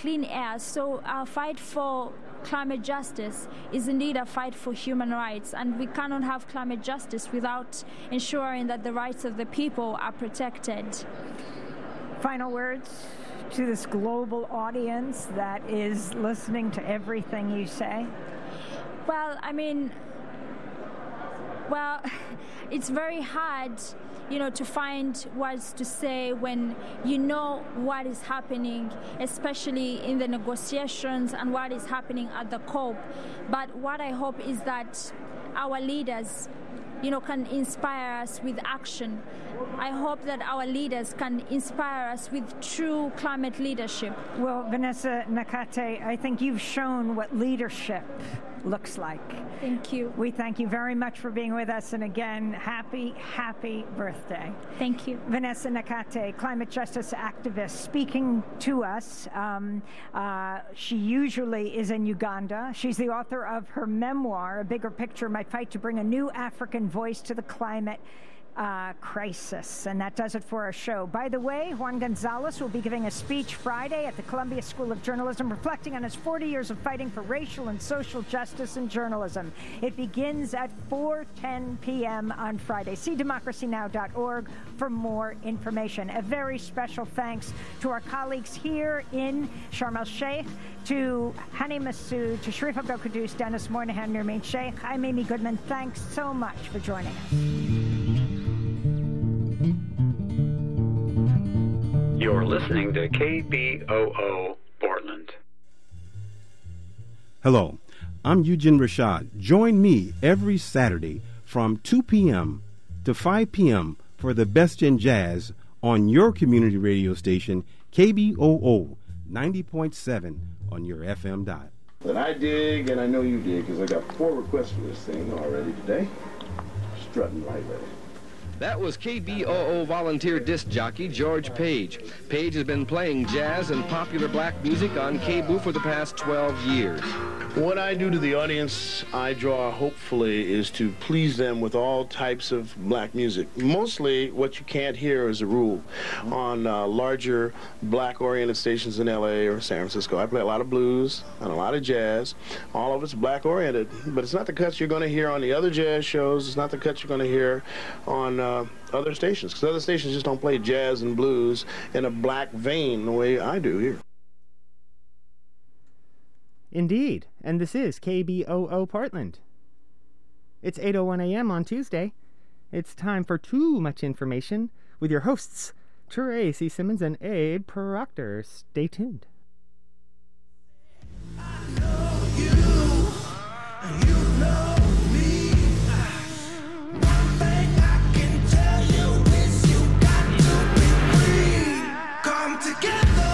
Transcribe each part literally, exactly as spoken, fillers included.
clean air. So our fight for climate justice is indeed a fight for human rights, and we cannot have climate justice without ensuring that the rights of the people are protected. Final words to this global audience that is listening to everything you say? Well, I mean, well, it's very hard, you know, to find words to say when you know what is happening, especially in the negotiations and what is happening at the COP. But what I hope is that our leaders, you know, can inspire us with action. I hope that our leaders can inspire us with true climate leadership. Well, Vanessa Nakate, I think you've shown what leadership looks like. Thank you. We thank you very much for being with us, and again, happy, happy birthday. Thank you. Vanessa Nakate, climate justice activist, speaking to us. Um, uh, she usually is in Uganda. She's the author of her memoir, A Bigger Picture, My Fight to Bring a New African Voice to the Climate Uh, crisis. And that does it for our show. By the way, Juan Gonzalez will be giving a speech Friday at the Columbia School of Journalism, reflecting on his forty years of fighting for racial and social justice in journalism. It begins at four ten p.m. on Friday. see democracy now dot org for more information. A very special thanks to our colleagues here in Sharm el-Sheikh, to Hani Massoud, to Sharif Abdel-Quddus, Dennis Moynihan, Nirmeen Sheikh. I'm Amy Goodman. Thanks so much for joining us. You're listening to K B O O Portland. Hello, I'm Eugene Rashad. Join me every Saturday from two p.m. to five p.m. for the best in jazz on your community radio station, K B O O ninety point seven on your F M dial. That I dig, and I know you dig, because I got four requests for this thing already today. Strutting right ready. That was K B O O volunteer disc jockey George Page. Page has been playing jazz and popular black music on K B O O for the past twelve years. What I do to the audience, I draw, hopefully, is to please them with all types of black music. Mostly what you can't hear, as a rule, on uh, larger black-oriented stations in L A or San Francisco. I play a lot of blues and a lot of jazz. All of it's black-oriented, but it's not the cuts you're going to hear on the other jazz shows. It's not the cuts you're going to hear on uh, other stations, because other stations just don't play jazz and blues in a black vein the way I do here. Indeed, and this is K B O O Portland. It's eight oh one a.m. on Tuesday. It's time for Too Much Information with your hosts, Tracy Simmons and Abe Proctor. Stay tuned. I know you, and you know me. One thing I can tell you is you got to be free. Come together.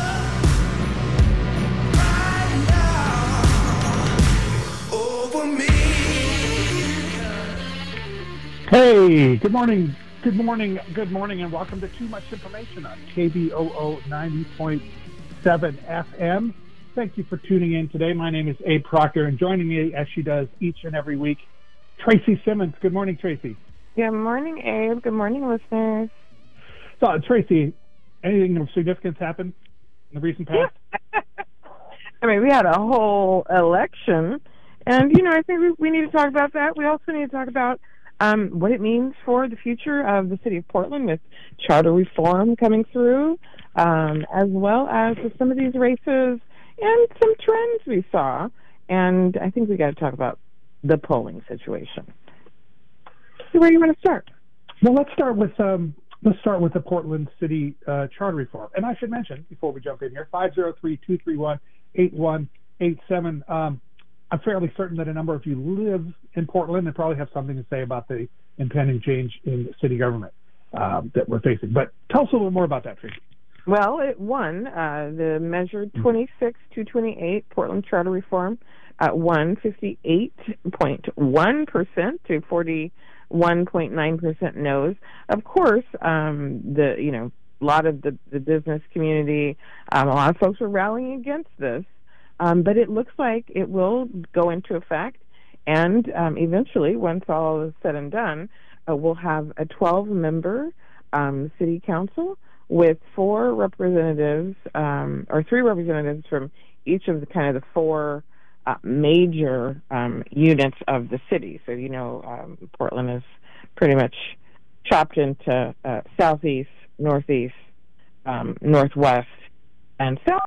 Hey, good morning, good morning, good morning, and welcome to Too Much Information on K B O O ninety point seven F M. Thank you for tuning in today. My name is Abe Proctor, and joining me, as she does each and every week, Tracy Simmons. Good morning, Tracy. Good morning, Abe. Good morning, listeners. So, Tracy, anything of significance happened in the recent past? I mean, we had a whole election, and, you know, I think we, we need to talk about that. We also need to talk about Um, what it means for the future of the city of Portland with charter reform coming through, um, as well as with some of these races and some trends we saw. And I think we got to talk about the polling situation. So where do you want to start? Well, let's start with um, let's start with the Portland City uh, charter reform. And I should mention before we jump in here, five oh three, two three one, eight one eight seven. Um, I'm fairly certain that a number of you live in Portland and probably have something to say about the impending change in city government um, that we're facing. But tell us a little more about that, Tracy. Well, it won uh, the measure twenty-six to twenty-eight Portland Charter Reform at won fifty-eight point one percent to forty-one point nine percent no's. Of course, um, the you know a lot of the, the business community, um, a lot of folks were rallying against this. Um, but it looks like it will go into effect, and um, eventually, once all is said and done, uh, we'll have a twelve-member um, city council with four representatives, um, or three representatives from each of the kind of the four uh, major um, units of the city. So, you know, um, Portland is pretty much chopped into uh, southeast, northeast, um, northwest, and south.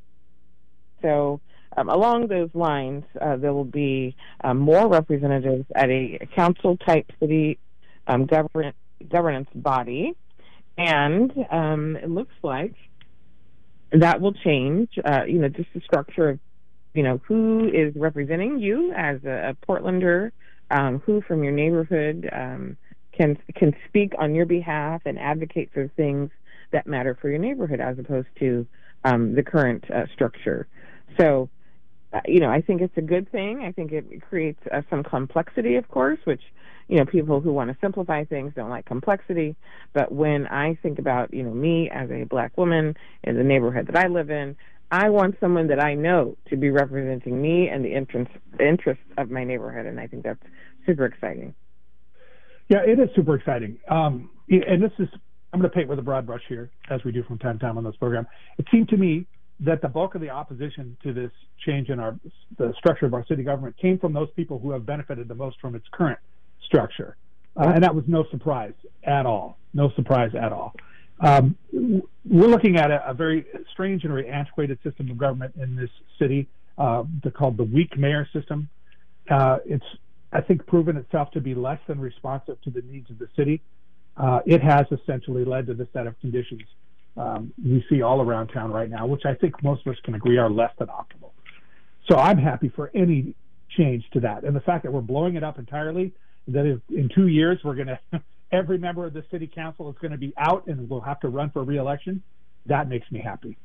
So um, along those lines, uh, there will be um, more representatives at a council-type city um, govern- governance body, and um, it looks like that will change, uh, you know, just the structure of, you know, who is representing you as a, a Portlander, um, who from your neighborhood um, can can speak on your behalf and advocate for things that matter for your neighborhood, as opposed to um, the current uh, structure. So, uh, you know, I think it's a good thing. I think it creates uh, some complexity, of course, which, you know, people who want to simplify things don't like complexity. But when I think about, you know, me as a black woman in the neighborhood that I live in, I want someone that I know to be representing me and the interests interests of my neighborhood, and I think that's super exciting. Yeah, it is super exciting. Um, and this is, I'm going to paint with a broad brush here, as we do from time to time on this program. It seemed to me that the bulk of the opposition to this change in our the structure of our city government came from those people who have benefited the most from its current structure. Uh, and that was no surprise at all. No surprise at all. Um, we're looking at a, a very strange and very antiquated system of government in this city. Uh, they're called the weak mayor system. Uh, it's, I think, proven itself to be less than responsive to the needs of the city. Uh, it has essentially led to the set of conditions um, we see all around town right now, which I think most of us can agree are less than optimal. So I'm happy for any change to that. And the fact that we're blowing it up entirely, that is, in two years we're going to, every member of the city council is going to be out and will have to run for re-election, that makes me happy.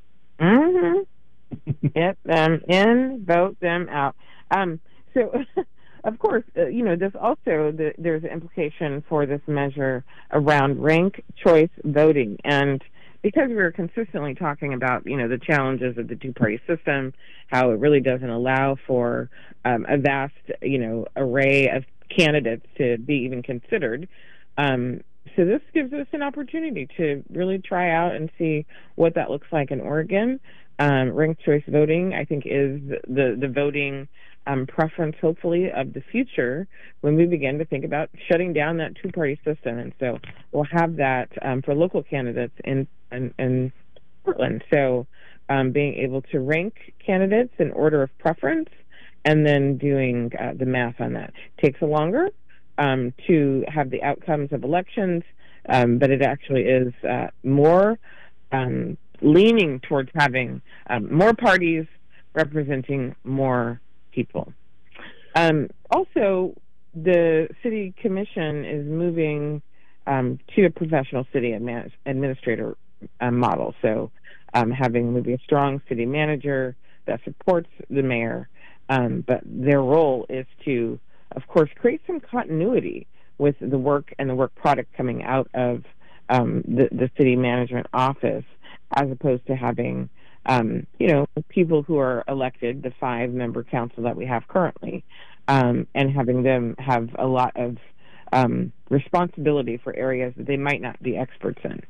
Mm-hmm. Get them in, vote them out. Um, so, of course, uh, you know, there's also, the, there's an implication for this measure around ranked choice voting. And because we're consistently talking about, you know, the challenges of the two-party system, how it really doesn't allow for um, a vast, you know, array of candidates to be even considered. Um, so this gives us an opportunity to really try out and see what that looks like in Oregon. Um, ranked choice voting, I think, is the, the voting um, preference, hopefully, of the future when we begin to think about shutting down that two-party system. And so we'll have that um, for local candidates in, in, in Portland. So um, being able to rank candidates in order of preference and then doing uh, the math on that takes a longer um, to have the outcomes of elections, um, but it actually is uh, more um, leaning towards having um, more parties representing more people. Um, also, the city commission is moving um, to a professional city admin- administrator uh, model. So um, having maybe a strong city manager that supports the mayor, um, but their role is to, of course, create some continuity with the work and the work product coming out of um, the, the city management office, as opposed to having, um, you know, people who are elected, the five-member council that we have currently, um, and having them have a lot of um, responsibility for areas that they might not be experts in.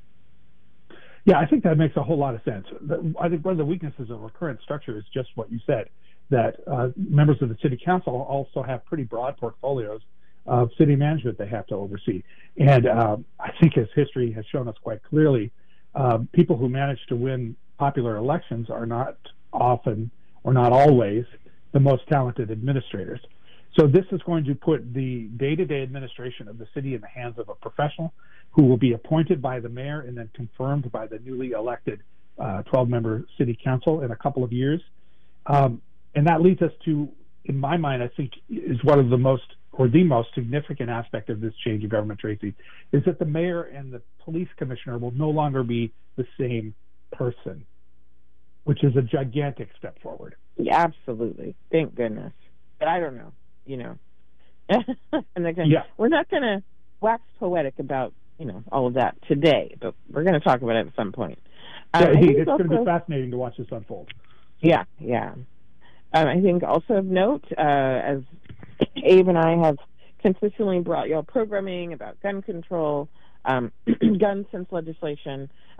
Yeah, I think that makes a whole lot of sense. I think one of the weaknesses of our current structure is just what you said, that uh, members of the city council also have pretty broad portfolios of city management they have to oversee. And uh, I think, as history has shown us quite clearly, uh, people who manage to win popular elections are not often, or not always, the most talented administrators. So this is going to put the day-to-day administration of the city in the hands of a professional who will be appointed by the mayor and then confirmed by the newly elected twelve-member city council in a couple of years. Um, and that leads us to, in my mind, I think is one of the most, or the most significant aspect of this change of government, Tracy, is that the mayor and the police commissioner will no longer be the same person, which is a gigantic step forward. Yeah, absolutely. Thank goodness. But I don't know, you know. and gonna, yeah. We're not going to wax poetic about, you know, all of that today, but we're going to talk about it at some point. Um, yeah, it's also, going to be fascinating to watch this unfold. Yeah, yeah. Um, I think also of note, uh, as Abe and I have consistently brought y'all programming about gun control, um, gun sense legislation,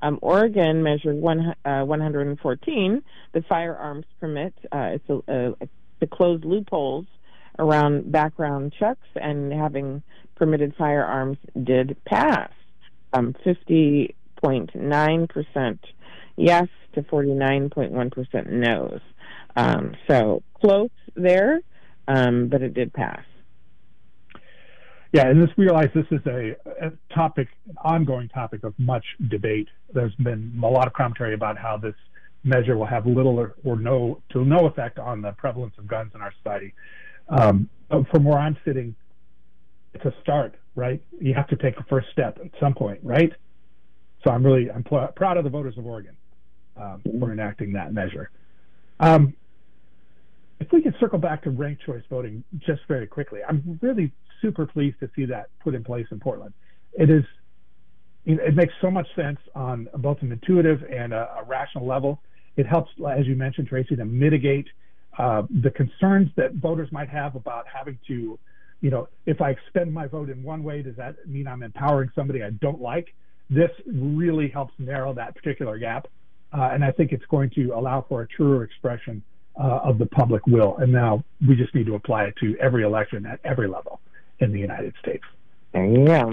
Um, Oregon measured one, uh, one hundred fourteen. The firearms permit, uh, it's a, a, to close loopholes around background checks, and having permitted firearms did pass. Um, fifty point nine percent yes to forty-nine point one percent no's. Um, so close there, um, but it did pass. Yeah, and let's realize this is a, a topic, an ongoing topic of much debate. There's been a lot of commentary about how this measure will have little or, or no to no effect on the prevalence of guns in our society. Um, but from where I'm sitting, it's a start, right? You have to take a first step at some point, right? So I'm really I'm pl- proud of the voters of Oregon um, for enacting that measure. Um, if we could circle back to ranked choice voting just very quickly, I'm really super pleased to see that put in place in Portland. It is, it makes so much sense on both an intuitive and a, a rational level. It helps, as you mentioned, Tracy, to mitigate uh, the concerns that voters might have about having to, you know, if I expend my vote in one way, does that mean I'm empowering somebody I don't like? This really helps narrow that particular gap. Uh, and I think it's going to allow for a truer expression uh, of the public will. And now we just need to apply it to every election at every level in the United States. There you go.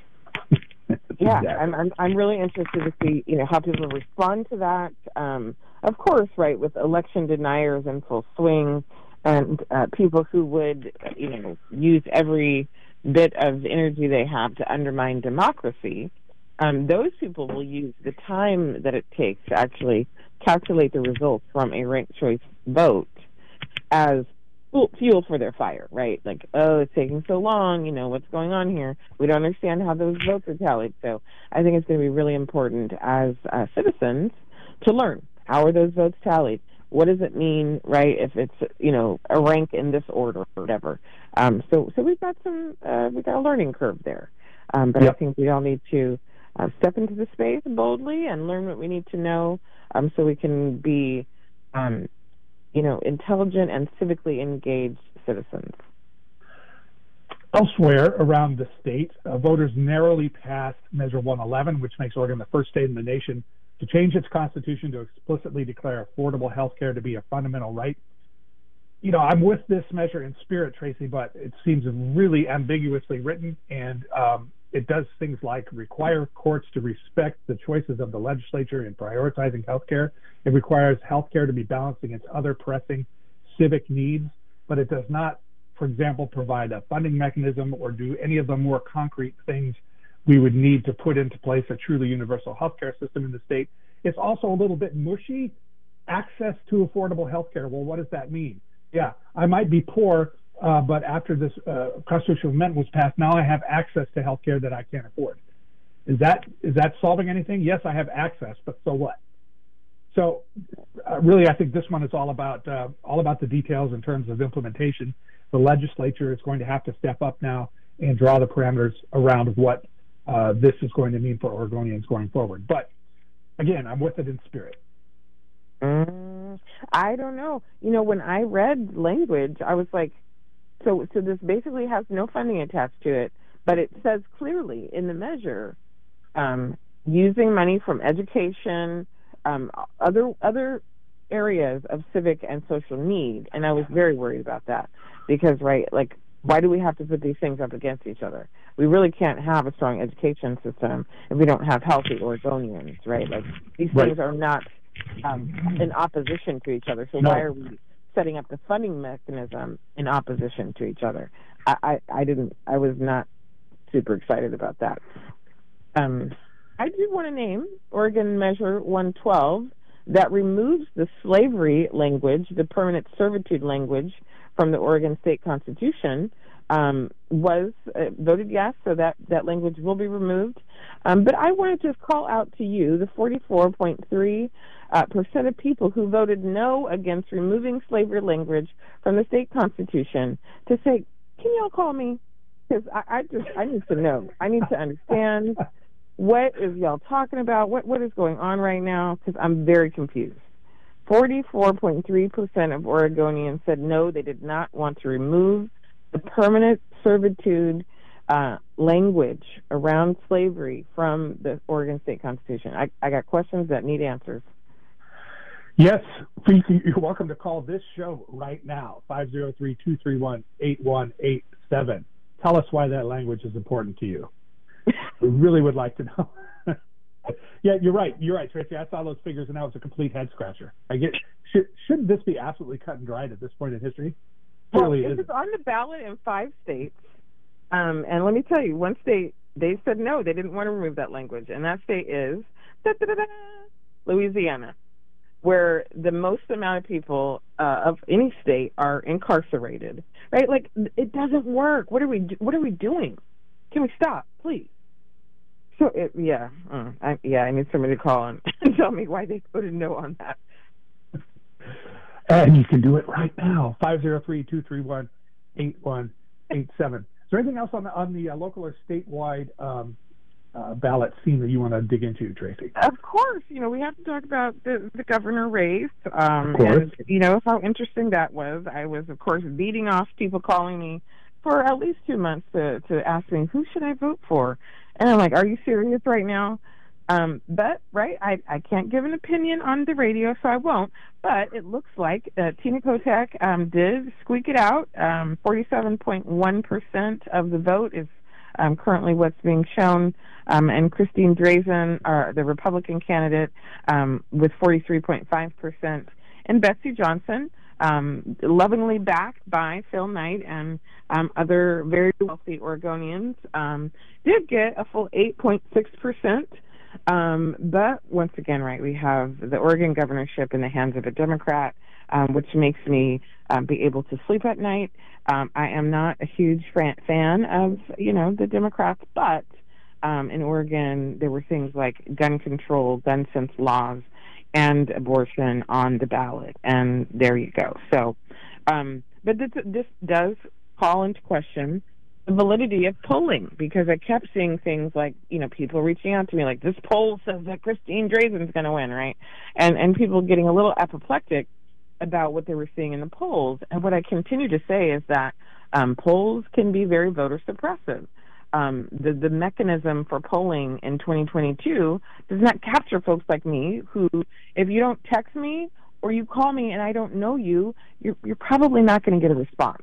Yeah, Exactly. I'm, I'm I'm really interested to see, you know, how people respond to that. Um, of course, right, with election deniers in full swing, and uh, people who would, you know, use every bit of energy they have to undermine democracy. Um, those people will use the time that it takes to actually calculate the results from a ranked choice vote as fuel for their fire, right? Like, oh, it's taking so long, you know, what's going on here? We don't understand how those votes are tallied. So I think it's going to be really important as uh, citizens to learn, how are those votes tallied? What does it mean, right, if it's, you know, a rank in this order or whatever? Um, so so we've got some, uh, we've got a learning curve there. Um, but yep. I think we all need to uh, step into the space boldly and learn what we need to know um, so we can be um, you know, intelligent and civically engaged citizens. Elsewhere around the state, uh, voters narrowly passed Measure one eleven, which makes Oregon the first state in the nation to change its constitution to explicitly declare affordable health care to be a fundamental right. You know, I'm with this measure in spirit, Tracy, but it seems really ambiguously written, and um, it does things like require courts to respect the choices of the legislature in prioritizing health care. It requires health care to be balanced against other pressing civic needs, but it does not, for example, provide a funding mechanism or do any of the more concrete things we would need to put into place a truly universal healthcare system in the state. It's also a little bit mushy. Access to affordable healthcare. Well, what does that mean? Yeah, I might be poor, uh, but after this uh, constitutional amendment was passed, now I have access to healthcare that I can't afford. Is that is that solving anything? Yes, I have access, but so what? So, uh, really, I think this one is all about uh, all about the details in terms of implementation. The legislature is going to have to step up now and draw the parameters around what uh, this is going to mean for Oregonians going forward. But again, I'm with it in spirit. Mm, I don't know. You know, when I read language, I was like, so so this basically has no funding attached to it, but it says clearly in the measure, um, using money from education, um, other other areas of civic and social need, and I was very worried about that because, right, like, why do we have to put these things up against each other? We really can't have a strong education system if we don't have healthy Oregonians, right? Like, these right. things are not um, in opposition to each other. So no. why are we setting up the funding mechanism in opposition to each other? I, I, I didn't. I was not super excited about that. Um, I do want to name Oregon Measure one twelve that removes the slavery language, the permanent servitude language from the Oregon State Constitution. Um, was uh, voted yes, so that, that language will be removed. Um, but I wanted to call out to you the forty-four point three uh, percent of people who voted no against removing slavery language from the state constitution to say, can y'all call me? Because I, I just, I need to know. I need to understand what is y'all talking about? What What is going on right now? Because I'm very confused. forty-four point three percent of Oregonians said no, they did not want to remove the permanent servitude uh, language around slavery from the Oregon State Constitution? I, I got questions that need answers. Yes, please, you're welcome to call this show right now, five oh three, two three one, eight one eight seven. Tell us why that language is important to you. We really would like to know. Yeah, you're right. You're right, Tracy. I saw those figures, and that was a complete head scratcher. I get. Should, shouldn't this be absolutely cut and dried at this point in history? Well, Really it is. was on the ballot in five states, um, and let me tell you, one state they said no, they didn't want to remove that language, and that state is da, da, da, da, Louisiana, where the most amount of people uh, of any state are incarcerated. Right? Like, it doesn't work. What are we? Do- what are we doing? Can we stop, please? So, it, yeah, uh, I, yeah, I need somebody to call and tell me why they voted no on that. And you can do it right now, five oh three, two three one, eight one eight seven. Is there anything else on the, on the uh, local or statewide um, uh, ballot scene that you want to dig into, Tracy? Of course, you know, we have to talk about the, the governor race. Um, of course. And, you know, how interesting that was. I was, of course, beating off people calling me for at least two months to, to ask me, who should I vote for? And I'm like, are you serious right now? Um, but, right, I, I can't give an opinion on the radio, so I won't. But it looks like uh, Tina Kotek um, did squeak it out. Um, forty-seven point one percent of the vote is um, currently what's being shown. Um, and Christine Drazen, uh, the Republican candidate, um, with forty-three point five percent. And Betsy Johnson, um, lovingly backed by Phil Knight and um, other very wealthy Oregonians, um, did get a full eight point six percent. Um, but once again, right, we have the Oregon governorship in the hands of a Democrat, um, which makes me um, be able to sleep at night. Um, I am not a huge fan of, you know, the Democrats, but um, in Oregon there were things like gun control, gun sense laws, and abortion on the ballot, and there you go. So, um, but this, this does call into question the validity of polling, because I kept seeing things like, you know, people reaching out to me like, this poll says that Christine Drazen's going to win, right? And and people getting a little apoplectic about what they were seeing in the polls. And what I continue to say is that um, polls can be very voter suppressive. Um, the, the mechanism for polling in twenty twenty-two does not capture folks like me who, if you don't text me or you call me and I don't know you, you're, you're probably not going to get a response.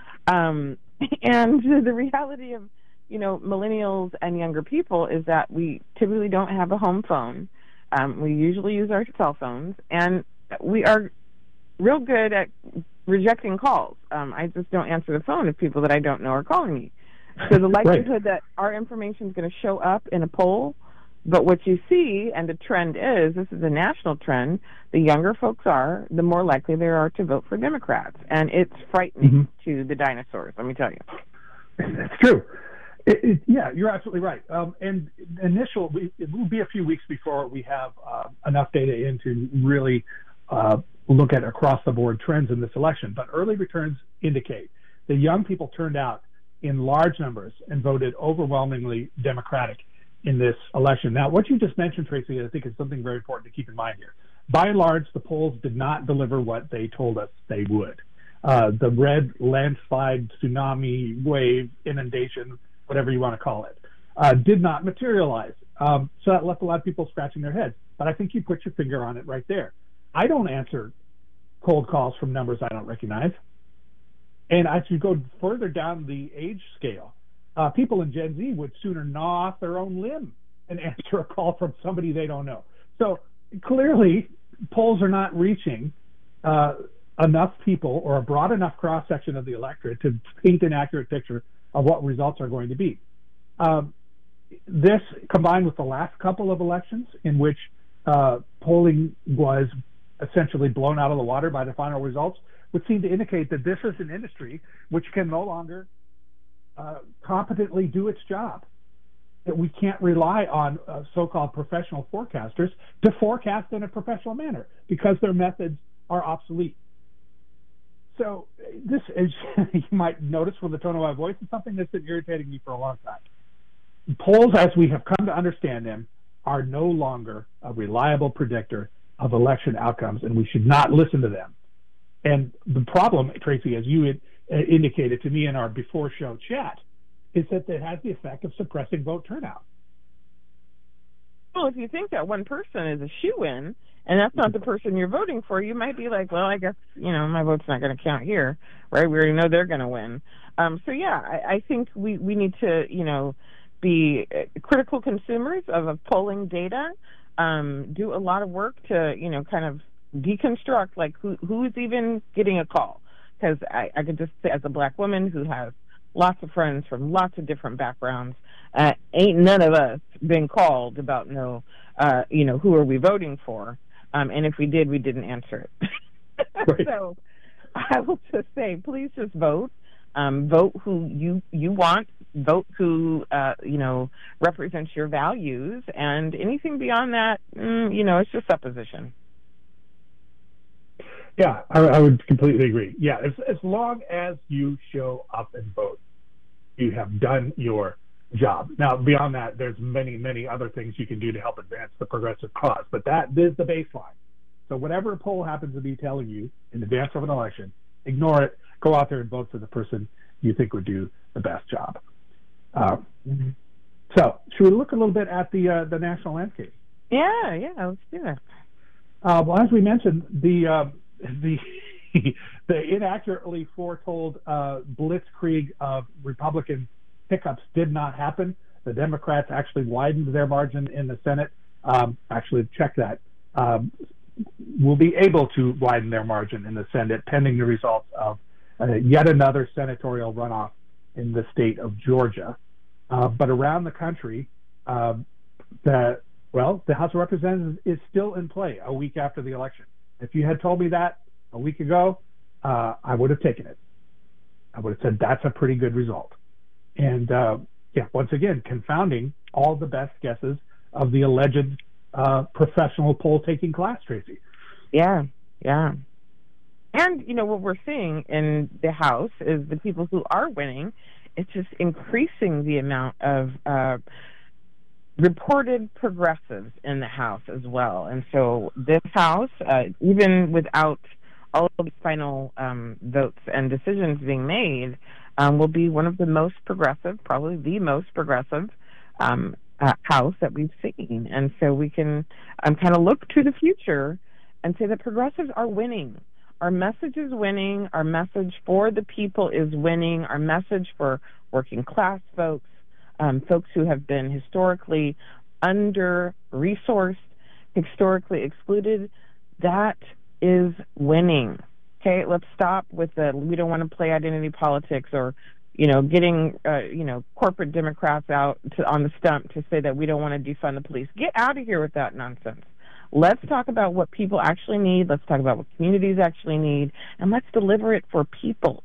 Um, and the reality of, you know, millennials and younger people is that we typically don't have a home phone. Um, we usually use our cell phones, and we are real good at rejecting calls. Um, I just don't answer the phone if people that I don't know are calling me. So the likelihood right. that our information is going to show up in a poll, but what you see, and the trend is, this is a national trend, the younger folks are, the more likely they are to vote for Democrats. And it's frightening mm-hmm. to the dinosaurs, let me tell you. That's true. It, it, yeah, you're absolutely right. Um, and initial, we, it will be a few weeks before we have uh, enough data in to really uh, look at across-the-board trends in this election. But early returns indicate that young people turned out in large numbers and voted overwhelmingly Democratic in this election. Now, what you just mentioned, Tracy, I think is something very important to keep in mind here. By and large, the polls did not deliver what they told us they would. Uh, the red landslide, tsunami, wave, inundation, whatever you want to call it, uh, did not materialize. Um, so that left a lot of people scratching their heads. But I think you put your finger on it right there. I don't answer cold calls from numbers I don't recognize. And as you go further down the age scale, Uh, people in Gen Z would sooner gnaw off their own limb and answer a call from somebody they don't know. So clearly, polls are not reaching uh, enough people or a broad enough cross-section of the electorate to paint an accurate picture of what results are going to be. Um, this, combined with the last couple of elections in which uh, polling was essentially blown out of the water by the final results, would seem to indicate that this is an industry which can no longer Uh, competently do its job. That we can't rely on uh, so-called professional forecasters to forecast in a professional manner because their methods are obsolete. So this is, you might notice from the tone of my voice, is something that's been irritating me for a long time. Polls, as we have come to understand them, are no longer a reliable predictor of election outcomes, and we should not listen to them. And the problem, Tracy, as you had indicated to me in our before show chat, is that it has the effect of suppressing vote turnout. Well, if you think that one person is a shoo-in, and that's not the person you're voting for, you might be like, well, I guess, you know, my vote's not going to count here, right? We already know they're going to win. Um, so, yeah, I, I think we, we need to, you know, be critical consumers of, of polling data, um, do a lot of work to, you know, kind of deconstruct, like, who who's even getting a call. Because I, I could just say, as a black woman who has lots of friends from lots of different backgrounds, uh, ain't none of us been called about, no, uh, you know, who are we voting for? Um, and if we did, we didn't answer it. Right. So I will just say, please just vote. Um, vote who you, you want. Vote who, uh, you know, represents your values. And anything beyond that, mm, you know, it's just supposition. Yeah, I, I would completely agree. Yeah, as, as long as you show up and vote, you have done your job. Now, beyond that, there's many, many other things you can do to help advance the progressive cause, but that is the baseline. So whatever a poll happens to be telling you in advance of an election, ignore it, go out there and vote for the person you think would do the best job. Um, so should we look a little bit at the uh, the national landscape? Yeah, yeah, let's do that. Uh, well, as we mentioned, the uh, the the inaccurately foretold uh, blitzkrieg of Republican hiccups did not happen. The Democrats actually widened their margin in the Senate. Um, actually, check that. Um, will be able to widen their margin in the Senate pending the results of uh, yet another senatorial runoff in the state of Georgia. Uh, but around the country, uh, the well, the House of Representatives is still in play a week after the election. If you had told me that a week ago, uh, I would have taken it. I would have said that's a pretty good result. And uh, yeah, once again, confounding all the best guesses of the alleged uh, professional poll-taking class, Tracy. Yeah, yeah. And, you know, what we're seeing in the House is the people who are winning, it's just increasing the amount of uh, reported progressives in the House as well. And so this House, uh, even without all of the final um, votes and decisions being made, um, will be one of the most progressive, probably the most progressive um, uh, House that we've seen. And so we can um, kind of look to the future and say that progressives are winning. Our message is winning. Our message for the people is winning. Our message for working class folks, um, folks who have been historically under-resourced, historically excluded, that is winning. Okay, let's stop with the we don't want to play identity politics or, you know, getting, uh, you know, corporate Democrats out to, on the stump to say that we don't want to defund the police. Get out of here with that nonsense. Let's talk about what people actually need. Let's talk about what communities actually need, and let's deliver it for people.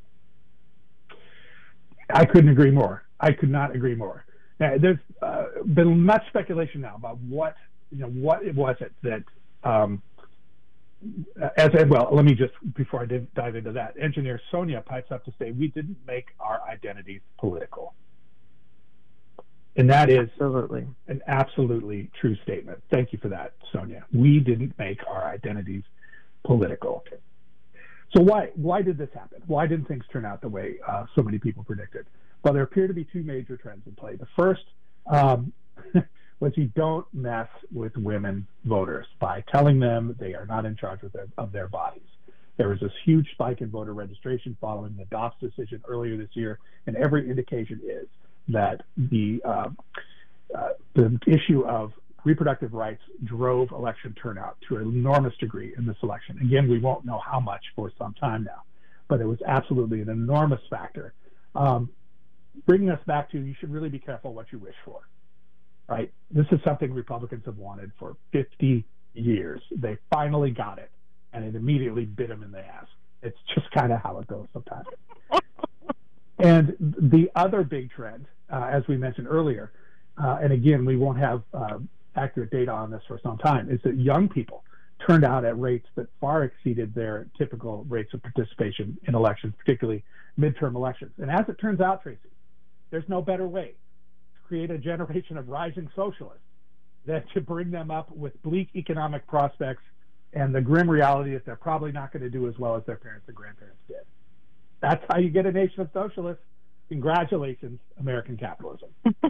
I couldn't agree more. I could not agree more. Now, there's uh, been much speculation now about what, you know, what it was it that, um, as well, let me just, before I did dive into that, engineer Sonia pipes up to say, we didn't make our identities political. And that is absolutely an absolutely true statement. Thank you for that, Sonia. We didn't make our identities political. So why why did this happen? Why didn't things turn out the way uh, so many people predicted? Well, there appear to be two major trends in play. The first um, was you don't mess with women voters by telling them they are not in charge of their, of their bodies. There was this huge spike in voter registration following the Dobbs decision earlier this year, and every indication is that the uh, uh, the issue of reproductive rights drove election turnout to an enormous degree in this election. Again, we won't know how much for some time now, but it was absolutely an enormous factor. Um, bringing us back to, you should really be careful what you wish for, right? This is something Republicans have wanted for fifty years. They finally got it, and it immediately bit them in the ass. It's just kind of how it goes sometimes. And the other big trend, uh, as we mentioned earlier, uh, and again, we won't have uh, accurate data on this for some time, is that young people turned out at rates that far exceeded their typical rates of participation in elections, particularly midterm elections. And as it turns out, Tracy, there's no better way to create a generation of rising socialists than to bring them up with bleak economic prospects and the grim reality that they're probably not going to do as well as their parents and grandparents did. That's how you get a nation of socialists. Congratulations, American capitalism.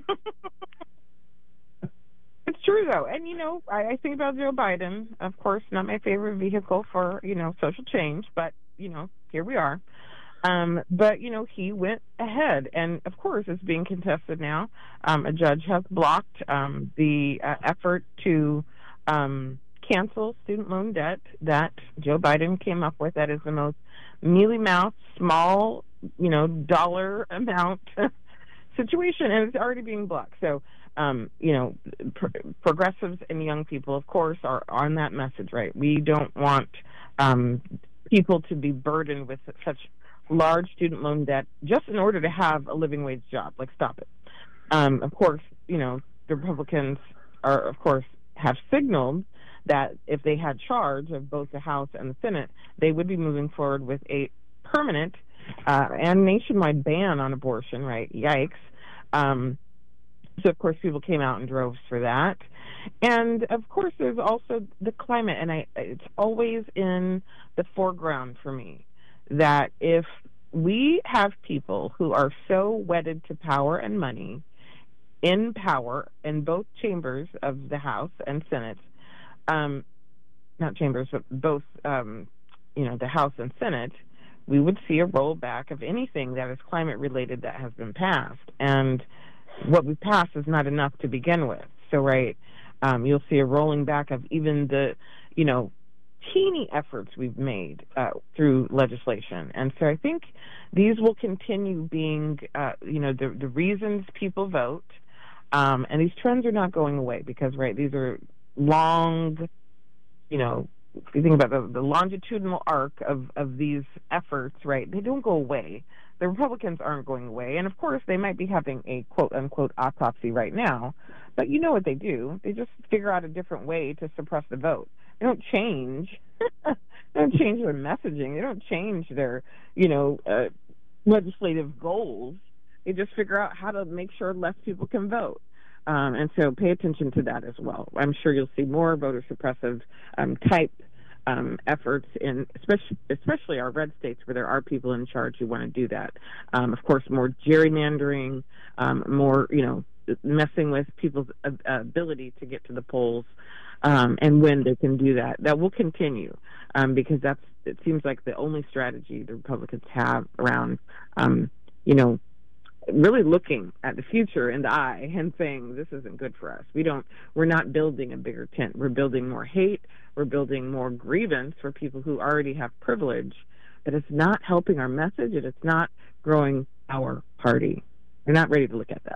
It's true, though. And, you know, I, I think about Joe Biden, of course, not my favorite vehicle for, you know, social change, but, you know, here we are. Um, but, you know, he went ahead, and, of course, it's being contested now. Um, a judge has blocked um, the uh, effort to um, cancel student loan debt that Joe Biden came up with. That is the most mealy-mouthed, small, you know, dollar amount situation, and it's already being blocked. So, um, you know, pro- progressives and young people, of course, are on that message, right? We don't want um, people to be burdened with such large student loan debt just in order to have a living wage job. Like, stop it. Um, of course, you know, the Republicans are, of course, have signaled that if they had charge of both the House and the Senate, they would be moving forward with a permanent uh, and nationwide ban on abortion, right? Yikes. Um, so, of course, people came out in droves for that. And, of course, there's also the climate, and I, it's always in the foreground for me that if we have people who are so wedded to power and money in power in both chambers of the House and Senate, um, not chambers, but both, um, you know, the House and Senate, we would see a rollback of anything that is climate-related that has been passed. And what we passed is not enough to begin with. So, right, um, you'll see a rolling back of even the, you know, teeny efforts we've made uh, through legislation. And so I think these will continue being, uh, you know, the, the reasons people vote. Um, and these trends are not going away because, right, these are long, you know, if you think about the, the longitudinal arc of, of these efforts, right, they don't go away. The Republicans aren't going away. And, of course, they might be having a quote-unquote autopsy right now. But you know what they do. They just figure out a different way to suppress the vote. They don't change. They don't change their messaging. They don't change their, you know, uh, legislative goals. They just figure out how to make sure less people can vote. Um, and so pay attention to that as well. I'm sure you'll see more voter suppressive um, type um, efforts in especially, especially our red states where there are people in charge who want to do that. Um, of course, more gerrymandering, um, more, you know, messing with people's uh, ability to get to the polls um, and when they can do that. That will continue um, because that's, it seems like the only strategy the Republicans have around, um, you know, really looking at the future in the eye and saying, this isn't good for us. We don't, we're not building a bigger tent. We're building more hate. We're building more grievance for people who already have privilege, but it's not helping our message and it's not growing our party. We're not ready to look at that.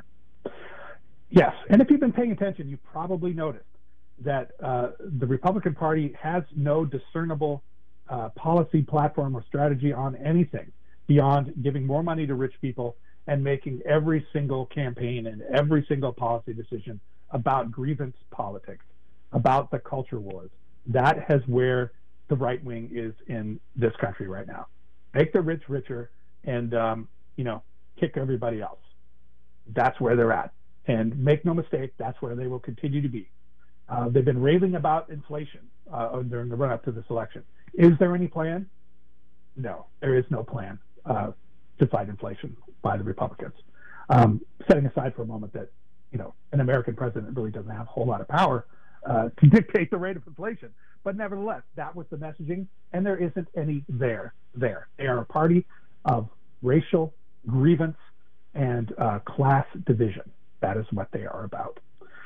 Yes, and if you've been paying attention, you probably noticed that uh, the Republican Party has no discernible uh, policy platform or strategy on anything beyond giving more money to rich people and making every single campaign and every single policy decision about grievance politics, about the culture wars. That has where the right wing is in this country right now. Make the rich richer and, um, you know, kick everybody else. That's where they're at. And make no mistake, that's where they will continue to be. Uh, they've been railing about inflation uh, during the run-up to this election. Is there any plan? No, there is no plan uh, to fight inflation by the Republicans. Um, setting aside for a moment that, you know, an American president really doesn't have a whole lot of power uh, to dictate the rate of inflation. But nevertheless, that was the messaging, and there isn't any there there. They are a party of racial grievance and uh, class division. That is what they are about.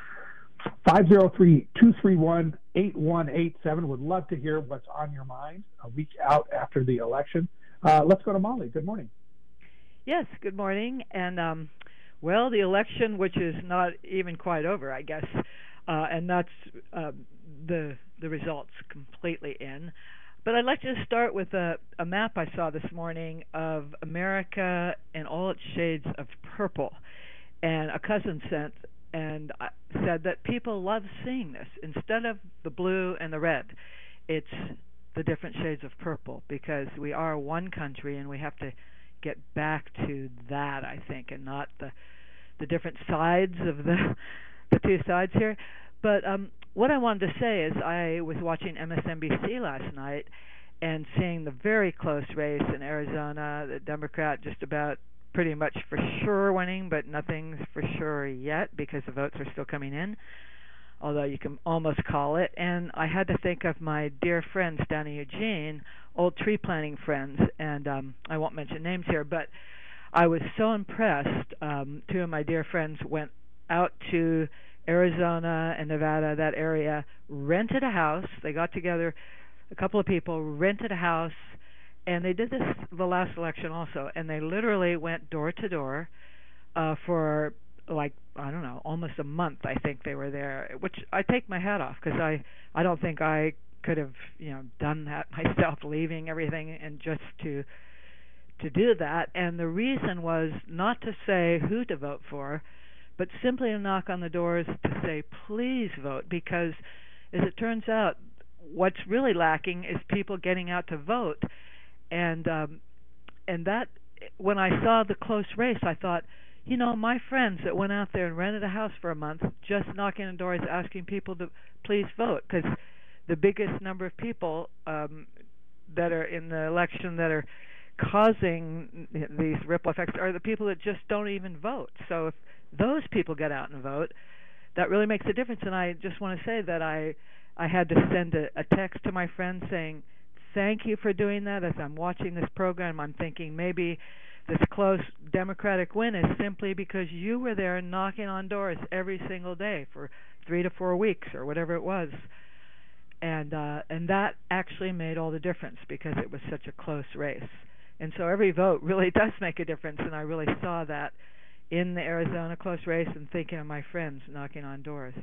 five oh three, two three one, eight one eight seven. Would love to hear what's on your mind a week out after the election. Uh, let's go to Molly. Good morning. Yes, good morning. And, um, well, the election, which is not even quite over, I guess, uh, and that's uh, the the results completely in. But I'd like to start with a, a map I saw this morning of America in all its shades of purple. And a cousin sent and said that people love seeing this. Instead of the blue and the red, it's the different shades of purple because we are one country and we have to get back to that, I think, and not the the different sides of the the two sides here. But um, what I wanted to say is I was watching M S N B C last night and seeing the very close race in Arizona, the Democrat just about pretty much for sure winning, but nothing's for sure yet because the votes are still coming in, although you can almost call it. And I had to think of my dear friends down in Eugene, old tree planting friends, and um, I won't mention names here, but I was so impressed. Um, two of my dear friends went out to Arizona and Nevada, that area, rented a house. They got together, a couple of people, rented a house, and they did this the last election also, and they literally went door to door uh, for like, I don't know, almost a month. I think they were there, which I take my hat off, because I, I don't think I could have, you know, done that myself, leaving everything and just to to do that. And the reason was not to say who to vote for, but simply to knock on the doors to say, please vote, because as it turns out, what's really lacking is people getting out to vote. And um, and that, when I saw the close race, I thought, you know, my friends that went out there and rented a house for a month, just knocking on doors, asking people to please vote, because the biggest number of people um, that are in the election that are causing these ripple effects are the people that just don't even vote. So if those people get out and vote, that really makes a difference. And I just want to say that I I had to send a, a text to my friends saying, thank you for doing that. As I'm watching this program, I'm thinking maybe this close Democratic win is simply because you were there knocking on doors every single day for three to four weeks or whatever it was. And uh, and that actually made all the difference, because it was such a close race. And so every vote really does make a difference, and I really saw that in the Arizona close race and thinking of my friends knocking on doors.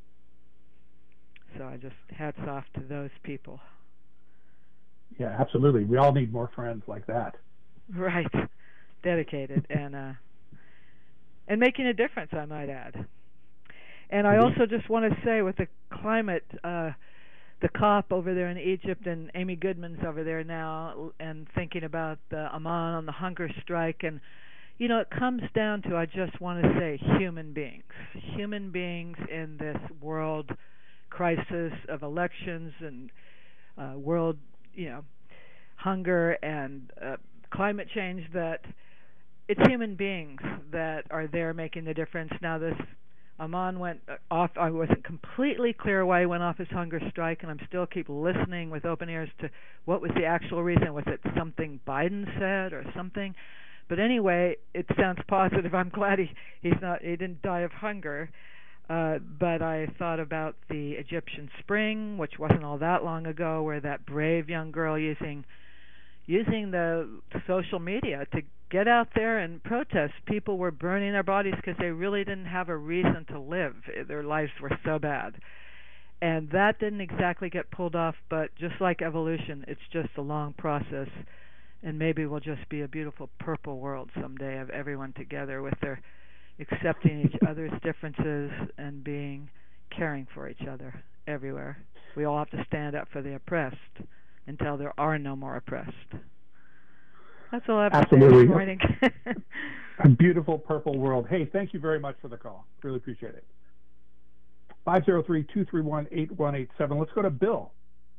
So I just hats off to those people. Yeah, absolutely. We all need more friends like that. Right. Dedicated and uh, and making a difference, I might add. And I also just want to say, with the climate, uh, the COP over there in Egypt, and Amy Goodman's over there now, and thinking about the Amman on the hunger strike, and you know, it comes down to, I just want to say, human beings, human beings in this world crisis of elections and uh, world, you know, hunger and uh, climate change, that it's human beings that are there making the difference. Now, this Amman went off. I wasn't completely clear why he went off his hunger strike, and I'm still keep listening with open ears to what was the actual reason. Was it something Biden said or something? But anyway, it sounds positive. I'm glad he he's not he didn't die of hunger. Uh, but I thought about the Egyptian Spring, which wasn't all that long ago, where that brave young girl using using the social media to get out there and protest. People were burning their bodies because they really didn't have a reason to live. Their lives were so bad. And that didn't exactly get pulled off, but just like evolution, it's just a long process. And maybe we'll just be a beautiful purple world someday of everyone together with their accepting each other's differences and being caring for each other everywhere. We all have to stand up for the oppressed until there are no more oppressed. That's all I have Absolutely. to say this morning. A beautiful purple world. Hey, thank you very much for the call. Really appreciate it. five oh three, two three one, eight one eight seven. Let's go to Bill.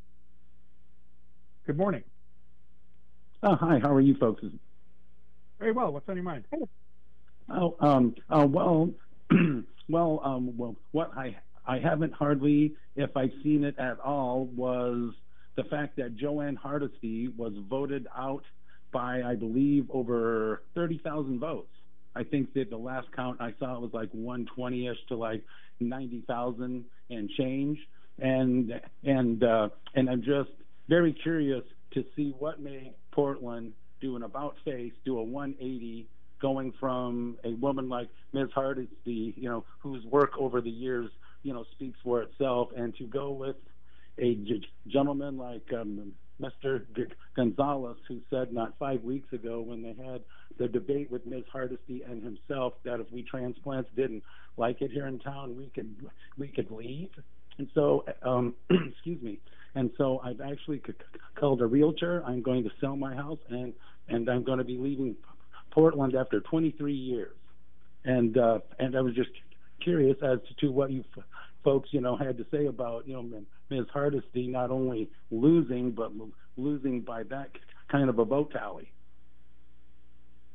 Good morning. Oh, hi. How are you folks? Very well. What's on your mind? Oh, um, uh, well, well, um, well, what I I haven't hardly, if I've seen it at all, was the fact that Joanne Hardesty was voted out by, I believe, over thirty thousand votes. I think that the last count I saw it was like one twenty-ish to like ninety thousand and change. And and uh, and I'm just very curious to see what made Portland do an about face, do a one eighty, going from a woman like Miz Hardesty, you know, whose work over the years, you know, speaks for itself, and to go with a g- gentleman like um, Mister G- Gonzalez, who said not five weeks ago when they had the debate with Miz Hardesty and himself that if we transplants didn't like it here in town, we could we could leave. And so, um, excuse me. And so I've actually c- called a realtor. I'm going to sell my house, and and I'm going to be leaving Portland after twenty-three years. And uh, and I was just curious as to what you f- folks, you know, had to say about, you know, Miz Hardesty not only losing, but lo- losing by that kind of a vote tally.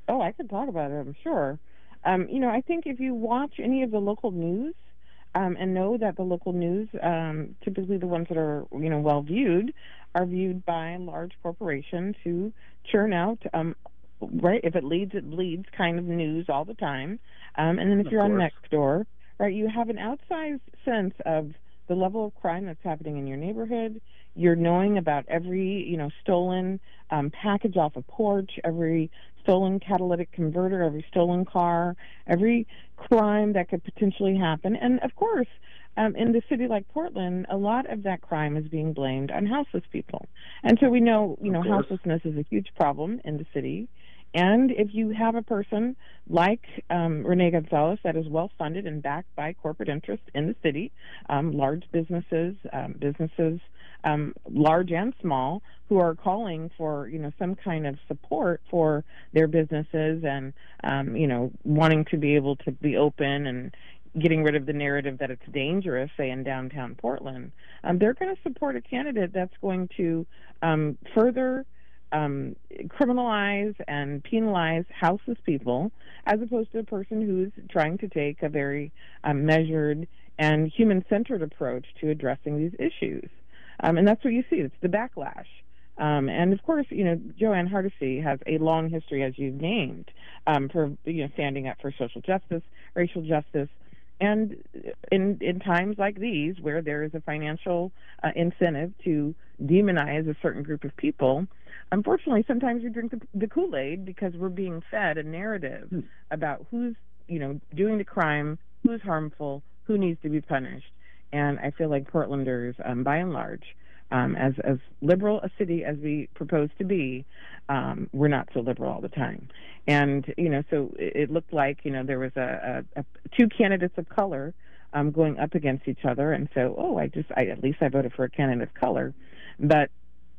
Oh, I could talk about it, I'm sure. Um, you know, I think if you watch any of the local news um, and know that the local news, um, typically the ones that are, you know, well viewed, are viewed by large corporations who churn out, um, right, if it leads, it bleeds kind of news all the time. Um, and then if Of you're on course. Nextdoor, right, you have an outsized sense of the level of crime that's happening in your neighborhood. You're knowing about every, you know, stolen um, package off a porch, every stolen catalytic converter, every stolen car, every crime that could potentially happen. And of course, um, in the city like Portland, a lot of that crime is being blamed on houseless people. And so we know, you know, Of course. houselessness is a huge problem in the city. And if you have a person like um, Renee Gonzalez that is well funded and backed by corporate interests in the city, um, large businesses, um, businesses um, large and small, who are calling for, you know, some kind of support for their businesses and, um, you know, wanting to be able to be open and getting rid of the narrative that it's dangerous, say, in downtown Portland, um, they're going to support a candidate that's going to um, further Um, criminalize and penalize houseless people, as opposed to a person who's trying to take a very um, measured and human-centered approach to addressing these issues. Um, and that's what you see. It's the backlash. Um, and of course, you know, JoAnn Hardesty has a long history, as you've named, um, for, you know, standing up for social justice, racial justice. And in in times like these, where there is a financial uh, incentive to demonize a certain group of people, unfortunately, sometimes we drink the, the Kool-Aid because we're being fed a narrative hmm. about who's, you know, doing the crime, who's harmful, who needs to be punished. And I feel like Portlanders, um, by and large, um, as as liberal a city as we propose to be, um, we're not so liberal all the time. And, you know, so it, it looked like, you know, there was a, a, a two candidates of color um, going up against each other. And so, oh, I just, I, at least I voted for a candidate of color. But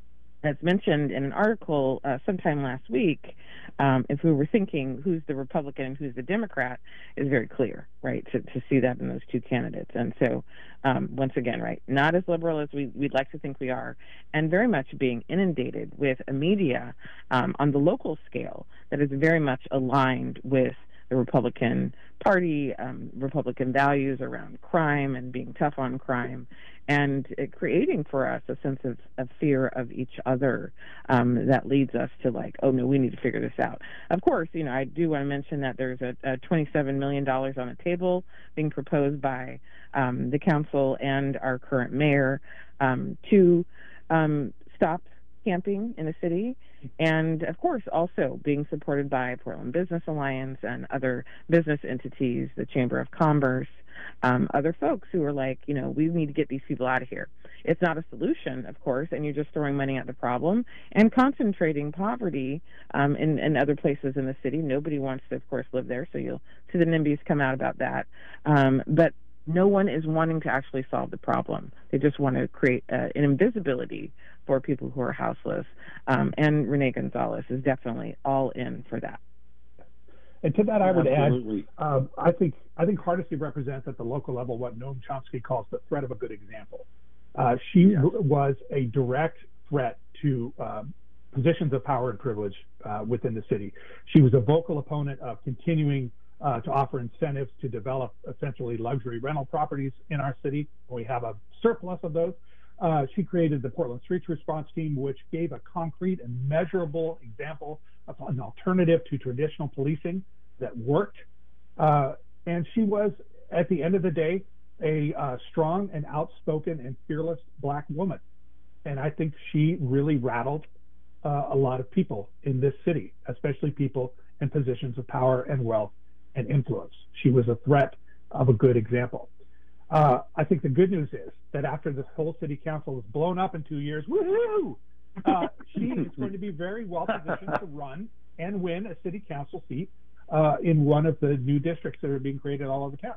as mentioned in an article uh, sometime last week, um, if we were thinking who's the Republican and who's the Democrat, is very clear, right, to, to see that in those two candidates. And so, um, once again, right, not as liberal as we, we'd like to think we are, and very much being inundated with a media um, on the local scale that is very much aligned with the Republican Party, um, Republican values around crime and being tough on crime, and it creating for us a sense of, of fear of each other um, that leads us to like, oh, no, we need to figure this out. Of course, you know, I do want to mention that there's a, a twenty-seven million dollars on the table being proposed by um, the council and our current mayor um, to um, stop camping in the city. And, of course, also being supported by Portland Business Alliance and other business entities, the Chamber of Commerce, um, other folks who are like, you know, we need to get these people out of here. It's not a solution, of course, and you're just throwing money at the problem and concentrating poverty um, in, in other places in the city. Nobody wants to, of course, live there, so you'll see the NIMBYs come out about that. Um, but no one is wanting to actually solve the problem. They just want to create uh, an invisibility for people who are houseless. Um, and Renee Gonzalez is definitely all in for that. And to that, I would Absolutely. add, um, I think I think Hardesty represents at the local level what Noam Chomsky calls the threat of a good example. Uh, she Yes. w- was a direct threat to uh, positions of power and privilege uh, within the city. She was a vocal opponent of continuing uh, to offer incentives to develop essentially luxury rental properties in our city. We have a surplus of those. Uh, she created the Portland Streets Response Team, which gave a concrete and measurable example of an alternative to traditional policing that worked. Uh, and she was, at the end of the day, a uh, strong and outspoken and fearless Black woman. And I think she really rattled uh, a lot of people in this city, especially people in positions of power and wealth and influence. She was a threat of a good example. Uh, I think the good news is that after this whole city council is blown up in two years, woohoo! Uh, she is going to be very well positioned to run and win a city council seat uh, in one of the new districts that are being created all over town.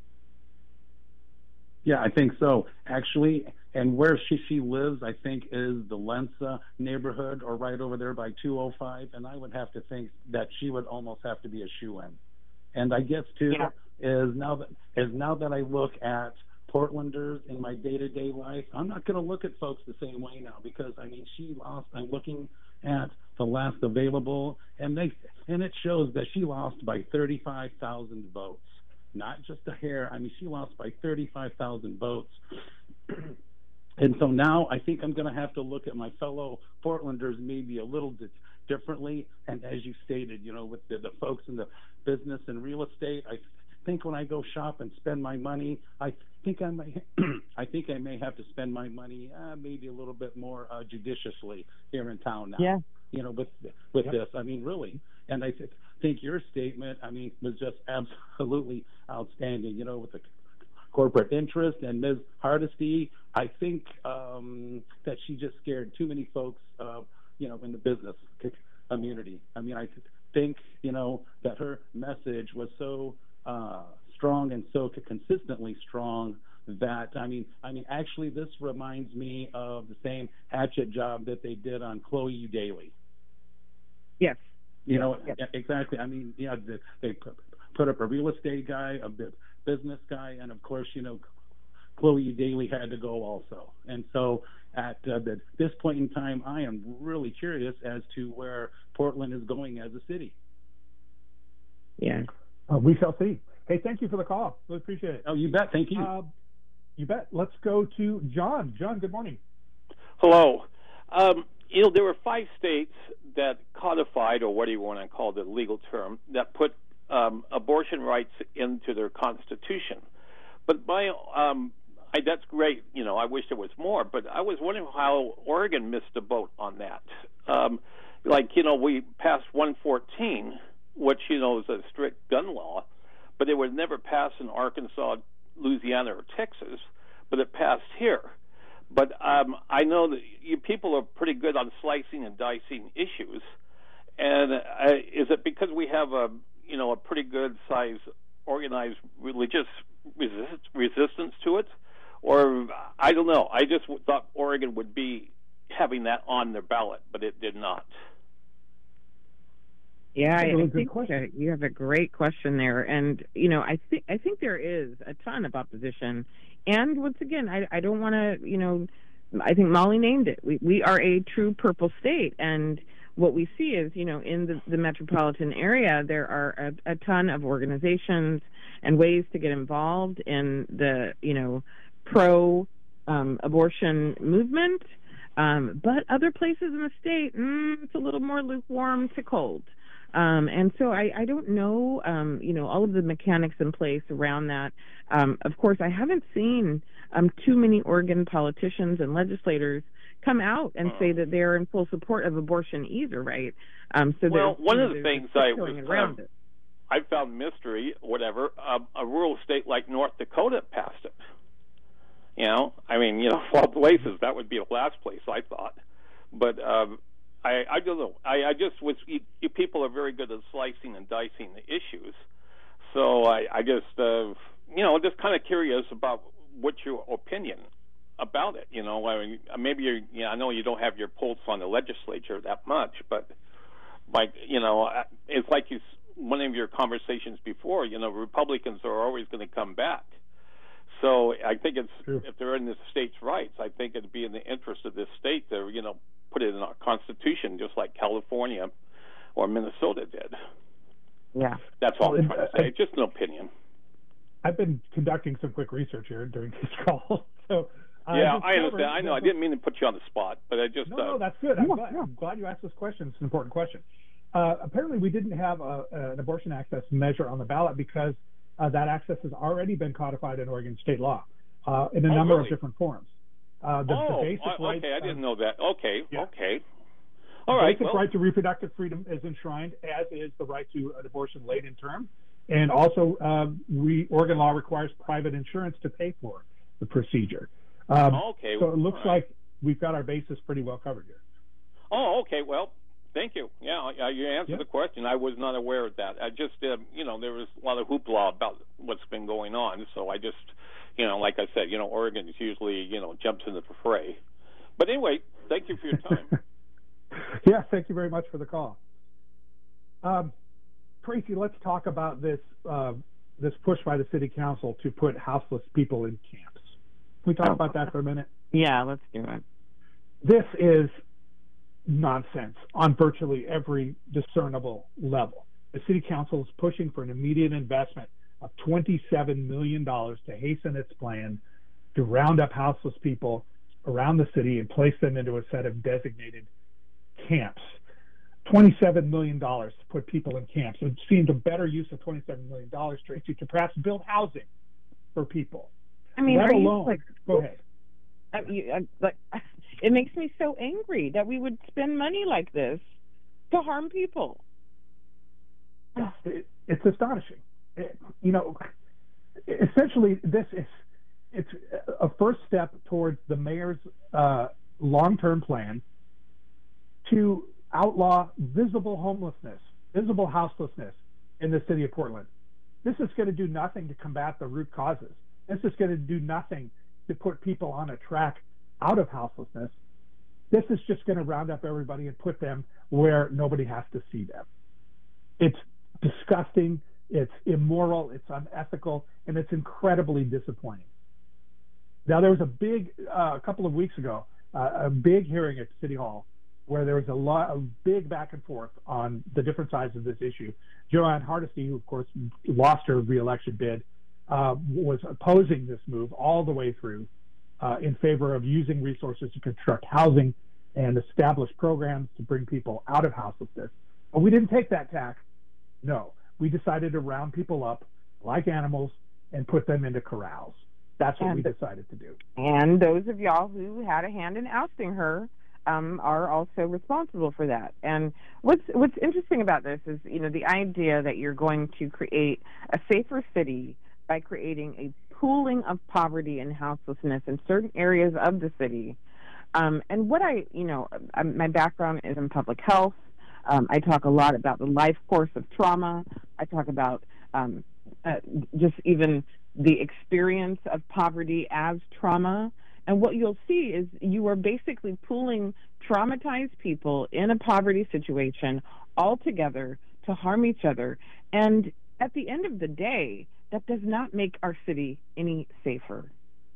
Yeah, I think so, actually. And where she, she lives, I think, is the Lensa neighborhood, or right over there by two oh five. And I would have to think that she would almost have to be a shoo-in. And I guess, too, yeah. is now that is now that I look at Portlanders in my day-to-day life, I'm not going to look at folks the same way now, because, I mean, she lost, I'm looking at the last available, and they and it shows that she lost by thirty-five thousand votes, not just a hair. I mean, she lost by thirty-five thousand votes. And so now I think I'm going to have to look at my fellow Portlanders maybe a little bit differently. And as you stated, you know, with the, the folks in the business and real estate, I think when I go shop and spend my money, I think I may, I think I may have to spend my money uh, maybe a little bit more uh, judiciously here in town now. Yeah. You know, with with Yep. this, I mean, really. And I th- think your statement, I mean, was just absolutely outstanding. You know, with the corporate interest and Miz Hardesty, I think um, that she just scared too many folks, uh, you know, in the business community. I mean, I think, you know, that her message was so uh, strong and so consistently strong that, I mean, I mean, actually, this reminds me of the same hatchet job that they did on Chloe Daly. Yes. You know, Yes. exactly. I mean, yeah, they put up a real estate guy, a business guy, and of course, you know, Chloe Daly had to go also. And so at uh, the, this point in time, I am really curious as to where Portland is going as a city. Yeah. Uh, we shall see. Hey, thank you for the call. Really appreciate it. Oh, you bet. Thank you. Uh, you bet. Let's go to John. John, good morning. Hello. Um, you know, there were five states that codified, or what do you want to call the legal term, that put um, abortion rights into their constitution. But my, um, I, that's great. You know, I wish there was more. But I was wondering how Oregon missed the boat on that. Um, like, you know, we passed one fourteen, which, you know, is a strict gun law, but it would never pass in Arkansas, Louisiana, or Texas, but it passed here. But um, I know that you people are pretty good on slicing and dicing issues, and uh, is it because we have a you know a pretty good size organized religious resist, resistance to it, or I don't know. I just thought Oregon would be having that on their ballot, but it did not. Yeah, I, really I good think question. that you have a great question there, and you know, I think I think there is a ton of opposition, and once again, I, I don't want to, you know, I think Molly named it. We we are a true purple state, and what we see is, you know, in the, the metropolitan area, there are a, a ton of organizations and ways to get involved in the, you know, pro um, abortion movement, um, but other places in the state, mm, it's a little more lukewarm to cold. Um, and so I, I don't know, um, you know, all of the mechanics in place around that. Um, of course, I haven't seen um, too many Oregon politicians and legislators come out and say that they're in full support of abortion either, right? Um, so well, one of the there's things I going was around um, it. I found mystery, whatever, uh, a rural state like North Dakota passed it. You know, I mean, you know, of all places, that would be the last place I thought. But um, I, I don't know. I, I just was. You, you people are very good at slicing and dicing the issues. So I, I just, uh, you know, just kind of curious about what's your opinion about it. You know, I mean, maybe you're. You know, I know you don't have your pulse on the legislature that much, but like, you know, it's like you. One of your conversations before. You know, Republicans are always going to come back. So I think it's True. If they're in the state's rights, I think it'd be in the interest of this state to, you know, put it in our constitution, just like California or Minnesota did. Yeah, that's all I'm Well, trying to say. It's just an opinion. I've been conducting some quick research here during this call, so uh, yeah, just I understand. covered- I know. I didn't mean to put you on the spot, but I just No, uh, no, that's good. I'm, glad, I'm glad you asked this question. It's an important question. Uh, apparently, we didn't have a, an abortion access measure on the ballot because uh, that access has already been codified in Oregon state law uh, in a Oh, number really? of different forms. Uh, the, oh, the basic uh, right, okay. I didn't um, know that. Okay, yeah. okay. the All right. basic Well, right to reproductive freedom is enshrined, as is the right to an abortion late in term. And also, um, we, Oregon law requires private insurance to pay for the procedure. Um, okay. So it looks all right. like we've got our bases pretty well covered here. Oh, okay. Well, thank you. Yeah, uh, you answered Yeah. the question. I was not aware of that. I just, uh, you know, there was a lot of hoopla about what's been going on. So I just, you know, like I said, you know, Oregon is usually, you know, jumps into the fray. But anyway, thank you for your time. Yeah, thank you very much for the call. Um, Tracy, let's talk about this uh, this push by the city council to put houseless people in camps. Can we talk Oh. about that for a minute? Yeah, let's do it. This is nonsense on virtually every discernible level. The city council is pushing for an immediate investment of twenty-seven million dollars to hasten its plan to round up houseless people around the city and place them into a set of designated camps. twenty-seven million dollars to put people in camps. It seemed a better use of twenty-seven million dollars, Tracy, to perhaps build housing for people. I mean, Let are you, alone, like, go ahead. I, you, I, like, it makes me so angry that we would spend money like this to harm people. It, it's astonishing. It, you know, essentially, this is it's a first step towards the mayor's uh, long-term plan to outlaw visible homelessness, visible houselessness in the city of Portland. This is going to do nothing to combat the root causes. This is going to do nothing to put people on a track out of houselessness. This is just going to round up everybody and put them where nobody has to see them. It's disgusting, it's immoral, it's unethical, and it's incredibly disappointing. Now, there was a big, uh, a couple of weeks ago, uh, a big hearing at City Hall where there was a lot of big back and forth on the different sides of this issue. Joanne Hardesty, who of course lost her reelection bid, uh, was opposing this move all the way through uh, in favor of using resources to construct housing and establish programs to bring people out of houselessness. But we didn't take that tack. No, we decided to round people up like animals and put them into corrals. That's what And- we decided to do. And those of y'all who had a hand in ousting her um, are also responsible for that. And what's what's interesting about this is, you know, the idea that you're going to create a safer city by creating a pooling of poverty and houselessness in certain areas of the city. Um, and what I, you know, um, my background is in public health. Um, I talk a lot about the life course of trauma. I talk about um, uh, just even the experience of poverty as trauma. And what you'll see is you are basically pooling traumatized people in a poverty situation all together to harm each other. And at the end of the day, that does not make our city any safer.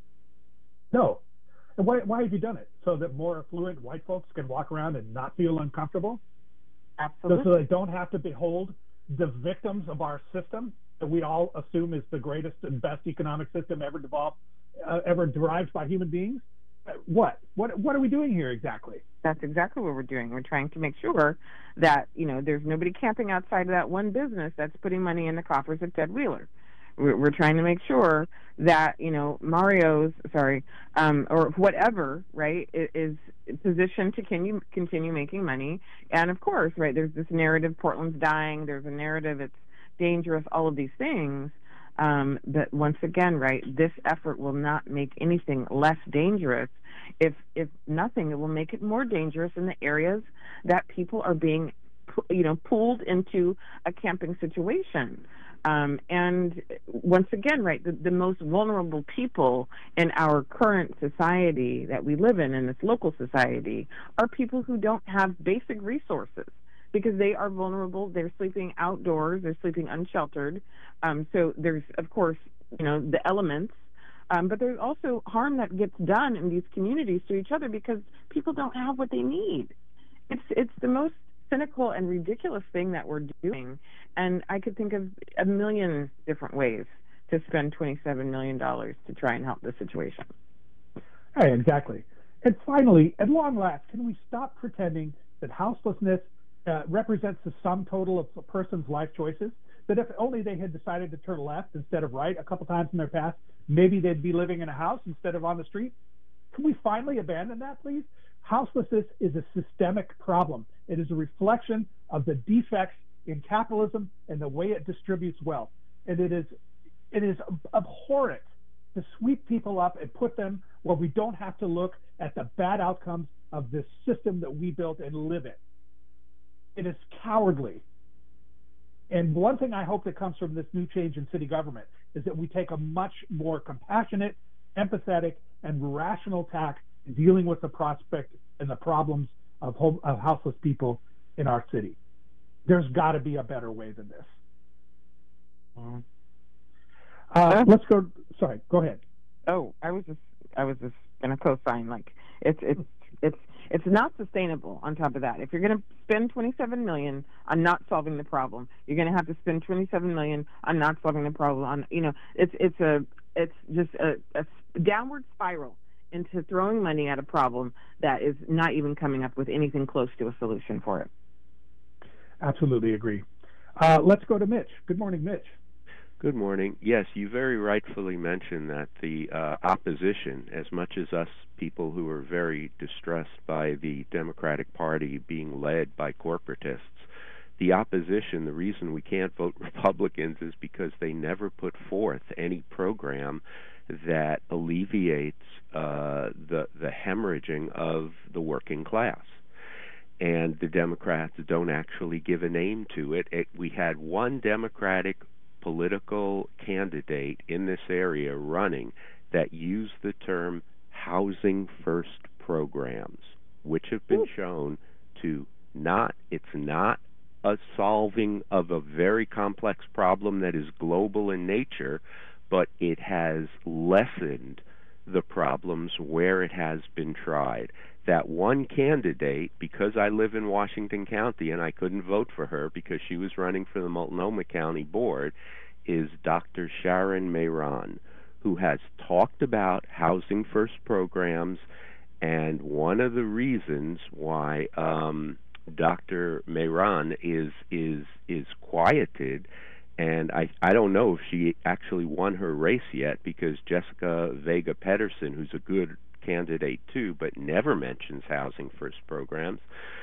No. And why, why have you done it? So that more affluent white folks can walk around and not feel uncomfortable? Absolutely. So, so they don't have to behold the victims of our system that we all assume is the greatest and best economic system ever developed, uh, ever derived by human beings? Uh, What? What? What are we doing here exactly? That's exactly what we're doing. We're trying to make sure that, you know, there's nobody camping outside of that one business that's putting money in the coffers of Ted Wheeler. We're, we're trying to make sure that, you know, Mario's, sorry, um, or whatever, right, i- is positioned to continue, continue making money. And, of course, right, there's this narrative, Portland's dying, there's a narrative, it's dangerous, all of these things. Um, but once again, right, this effort will not make anything less dangerous. If if nothing, it will make it more dangerous in the areas that people are being, you know, pulled into a camping situation. Um, and once again, right, the, the most vulnerable people in our current society that we live in, in this local society, are people who don't have basic resources, because they are vulnerable. They're sleeping outdoors. They're sleeping unsheltered. Um, so there's, of course, you know, the elements, um, but there's also harm that gets done in these communities to each other because people don't have what they need. It's it's the most cynical and ridiculous thing that we're doing, and I could think of a million different ways to spend twenty-seven million dollars to try and help the situation. Hey, exactly. And finally, at long last, can we stop pretending that houselessness uh, represents the sum total of a person's life choices? That if only they had decided to turn left instead of right a couple times in their past, maybe they'd be living in a house instead of on the street? Can we finally abandon that, please? Houselessness is a systemic problem. It is a reflection of the defects in capitalism and the way it distributes wealth. And it is, it is abhorrent to sweep people up and put them where we don't have to look at the bad outcomes of this system that we built and live in. It is cowardly. And one thing I hope that comes from this new change in city government is that we take a much more compassionate, empathetic, and rational tack in dealing with the prospect and the problems of, home, of houseless people in our city. There's got to be a better way than this. Mm. Uh, let's go. Sorry, go ahead. Oh, I was just, I was just gonna co-sign. Like, it's, it's, it's, It's not sustainable. On top of that, if you're going to spend twenty-seven million dollars on not solving the problem, you're going to have to spend twenty-seven million dollars on not solving the problem. On you know, it's it's a it's just a, a downward spiral into throwing money at a problem that is not even coming up with anything close to a solution for it. Absolutely agree. Uh, let's go to Mitch. Good morning, Mitch. Good morning. Yes, you very rightfully mentioned that the uh, opposition, as much as us people who are very distressed by the Democratic Party being led by corporatists, the opposition, the reason we can't vote Republicans is because they never put forth any program that alleviates uh, the the hemorrhaging of the working class. And the Democrats don't actually give a name to it. it we had one Democratic political candidate in this area running that used the term housing first programs, which have been shown to not, it's not a solving of a very complex problem that is global in nature, but it has lessened the problems where it has been tried. That one candidate, because I live in Washington County and I couldn't vote for her because she was running for the Multnomah County Board, is Doctor Sharon Mehran, who has talked about housing first programs, and one of the reasons why um, Doctor Mehran is is is quieted, and I I don't know if she actually won her race yet, because Jessica Vega Pedersen, who's a good candidate too, but never mentions housing first programs.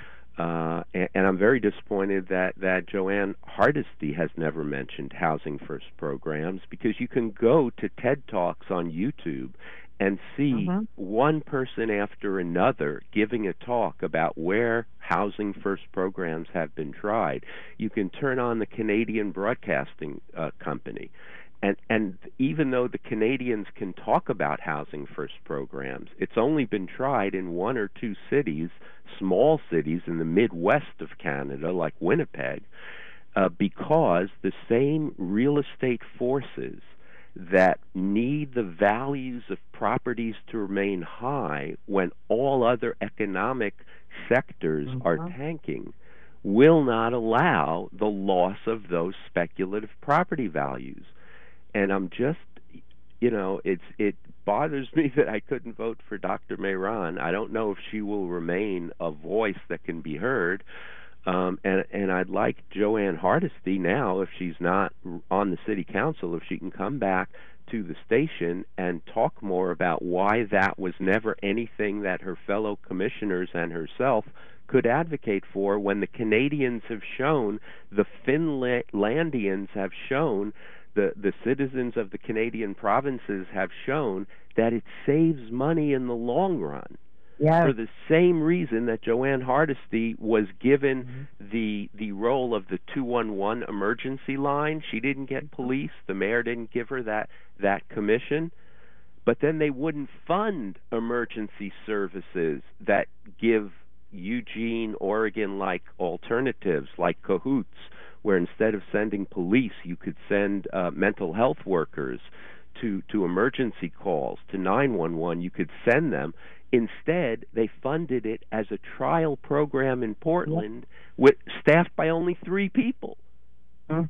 Uh, and, and I'm very disappointed that, that Joanne Hardesty has never mentioned housing first programs, because you can go to TED Talks on YouTube and see uh-huh. one person after another giving a talk about where housing first programs have been tried. You can turn on the Canadian Broadcasting uh, Company. And, and even though the Canadians can talk about housing first programs, it's only been tried in one or two cities, small cities in the Midwest of Canada, like Winnipeg, uh, because the same real estate forces that need the values of properties to remain high when all other economic sectors mm-hmm. are tanking will not allow the loss of those speculative property values. And I'm just, you know, it's it bothers me that I couldn't vote for Doctor Mehran. I don't know if she will remain a voice that can be heard. Um, and, and I'd like Joanne Hardesty now, if she's not on the city council, if she can come back to the station and talk more about why that was never anything that her fellow commissioners and herself could advocate for, when the Canadians have shown, the Finlandians have shown, The, the citizens of the Canadian provinces have shown that it saves money in the long run. Yes. For the same reason that Joanne Hardesty was given mm-hmm. the the role of the two one one emergency line. She didn't get police. The mayor didn't give her that, that commission. But then they wouldn't fund emergency services that give Eugene, Oregon-like alternatives, like Cahoots, where instead of sending police, you could send uh, mental health workers to, to emergency calls, to nine one one. You could send them. Instead, they funded it as a trial program in Portland, with staffed by only three people. Huh?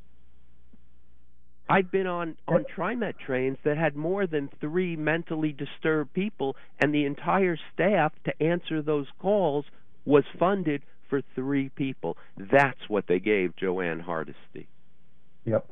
I've been on, on TriMet trains that had more than three mentally disturbed people, and the entire staff to answer those calls was funded for three people. That's what they gave Joanne Hardesty. Yep.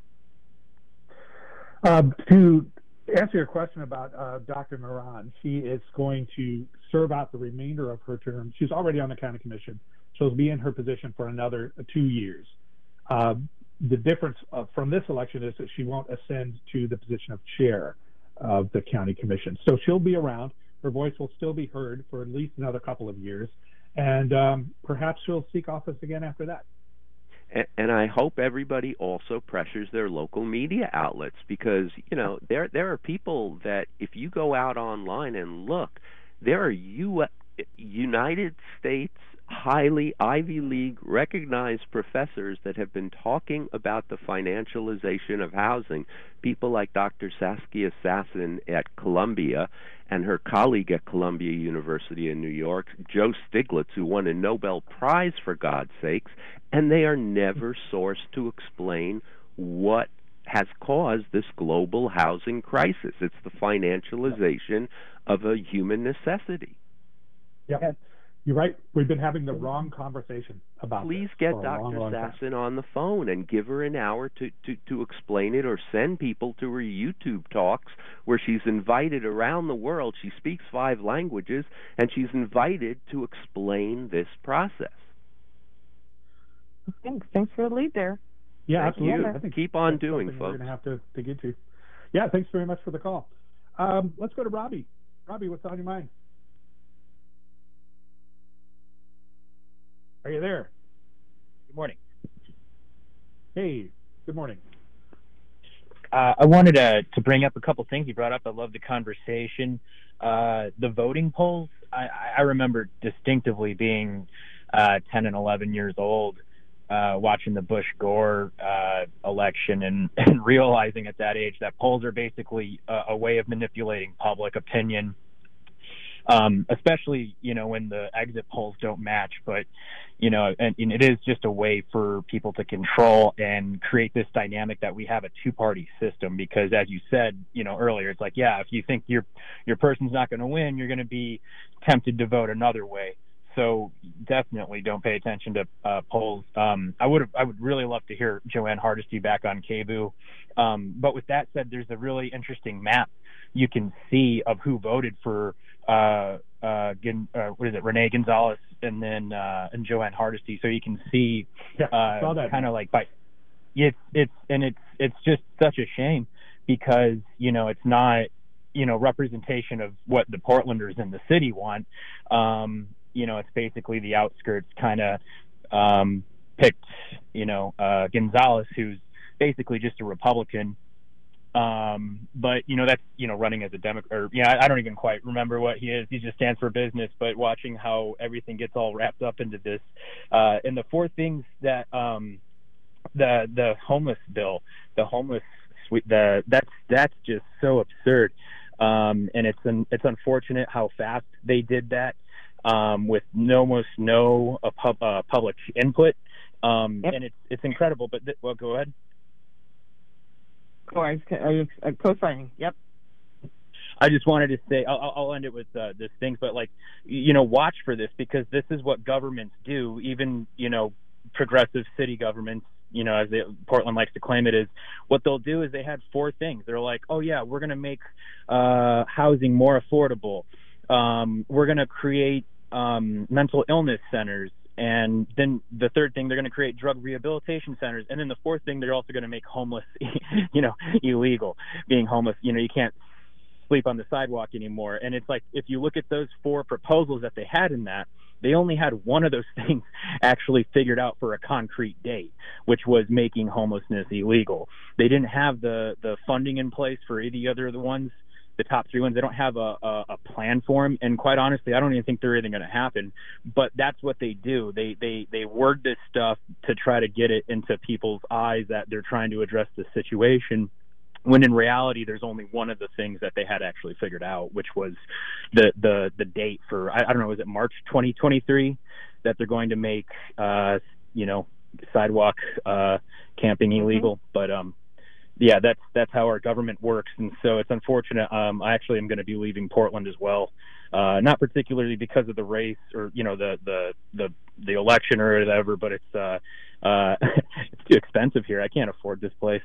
Um, to answer your question about uh, Doctor Mehran, she is going to serve out the remainder of her term. She's already on the county commission. She'll be in her position for another two years. Uh, the difference uh, from this election is that she won't ascend to the position of chair of the county commission. So she'll be around. Her voice will still be heard for at least another couple of years. And um, perhaps she'll seek office again after that. And, and I hope everybody also pressures their local media outlets, because, you know, there there are people that if you go out online and look, there are U- United States highly Ivy League recognized professors that have been talking about the financialization of housing. People like Doctor Saskia Sasson at Columbia and her colleague at Columbia University in New York, Joe Stiglitz, who won a Nobel Prize, for God's sakes, and they are never sourced to explain what has caused this global housing crisis. It's the financialization of a human necessity. Yeah, you're right. We've been having the wrong conversation about Please this get for a long, Doctor long time. Sasson on the phone and give her an hour to, to, to explain it, or send people to her YouTube talks where she's invited around the world. She speaks five languages, and she's invited to explain this process. Thanks. Thanks for the lead there. Yeah, Thank absolutely. you. I think Keep on that's doing, something folks. We're going to have to dig into. Yeah, thanks very much for the call. Um, let's go to Robbie. Robbie, what's on your mind? Are you there? Good morning. Hey, good morning. Uh, I wanted to, to bring up a couple things you brought up. I love the conversation. Uh, the voting polls, I, I remember distinctively being uh, ten and eleven years old, uh, watching the Bush-Gore uh, election and, and realizing at that age that polls are basically a, a way of manipulating public opinion. Um, especially, you know, when the exit polls don't match, but, you know, and, and it is just a way for people to control and create this dynamic that we have a two-party system, because as you said, you know, earlier, it's like, yeah, if you think your, your person's not going to win, you're going to be tempted to vote another way. So definitely don't pay attention to uh, polls. Um, I would I would really love to hear Joanne Hardesty back on K B U. Um, but with that said, there's a really interesting map you can see of who voted for uh, uh, uh, what is it, Renee Gonzalez and then uh, and Joanne Hardesty. So you can see yeah, uh, kind of like by it's it's and it's it's just such a shame, because you know it's not you know representation of what the Portlanders in the city want. Um, you know, it's basically the outskirts kind of um, picked, you know, uh, Gonzalez, who's basically just a Republican. Um, but, you know, that's, you know, running as a Democrat, or, yeah, I, I don't even quite remember what he is. He just stands for business, but watching how everything gets all wrapped up into this. Uh, and the four things that, um, the, the homeless bill, the homeless suite, the, that's, that's just so absurd. Um, and it's, an, it's unfortunate how fast they did that. Um, with no, almost no uh, pub, uh, public input, um, yep. and it's it's incredible. But th- well, go ahead. Oh, I was uh, co-signing. Yep. I just wanted to say, I'll, I'll end it with uh, this thing, but like, you know, watch for this, because this is what governments do. Even you know, progressive city governments, you know, as they, Portland likes to claim it is, what they'll do is they had four things. They're like, oh yeah, we're going to make uh, housing more affordable. Um, we're going to create um, mental illness centers. And then the third thing, they're going to create drug rehabilitation centers. And then the fourth thing, they're also going to make homeless, you know, illegal. Being homeless, you know, you can't sleep on the sidewalk anymore. And it's like, if you look at those four proposals that they had in that, they only had one of those things actually figured out for a concrete date, which was making homelessness illegal. They didn't have the, the funding in place for any other of the ones. The top three ones, they don't have a, a, a plan for them, and quite honestly, I don't even think they're even going to happen. But that's what they do. They they they word this stuff to try to get it into people's eyes that they're trying to address the situation, when in reality, there's only one of the things that they had actually figured out, which was the the the date for I, I don't know, is it March twenty twenty-three that they're going to make uh, you know sidewalk uh, camping illegal, mm-hmm. but um. Yeah, that's that's how our government works, and so it's unfortunate. Um, I actually am going to be leaving Portland as well, uh, not particularly because of the race or you know the the the, the election or whatever, but it's uh, uh, it's too expensive here. I can't afford this place.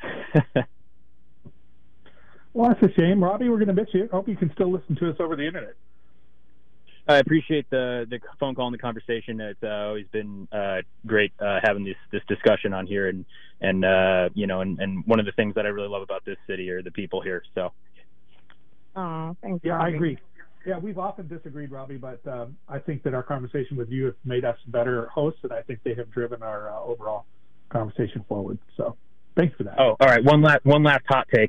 Well, that's a shame, Robbie. We're going to miss you. Hope you can still listen to us over the internet. I appreciate the the phone call and the conversation. It's uh, always been uh, great uh, having this this discussion on here, and and uh, you know, and, and one of the things that I really love about this city are the people here. So, oh, thanks. Yeah, Robbie. I agree. Yeah, we've often disagreed, Robbie, but um, I think that our conversation with you has made us better hosts, and I think they have driven our uh, overall conversation forward. So, thanks for that. Oh, all right. One last one last hot take.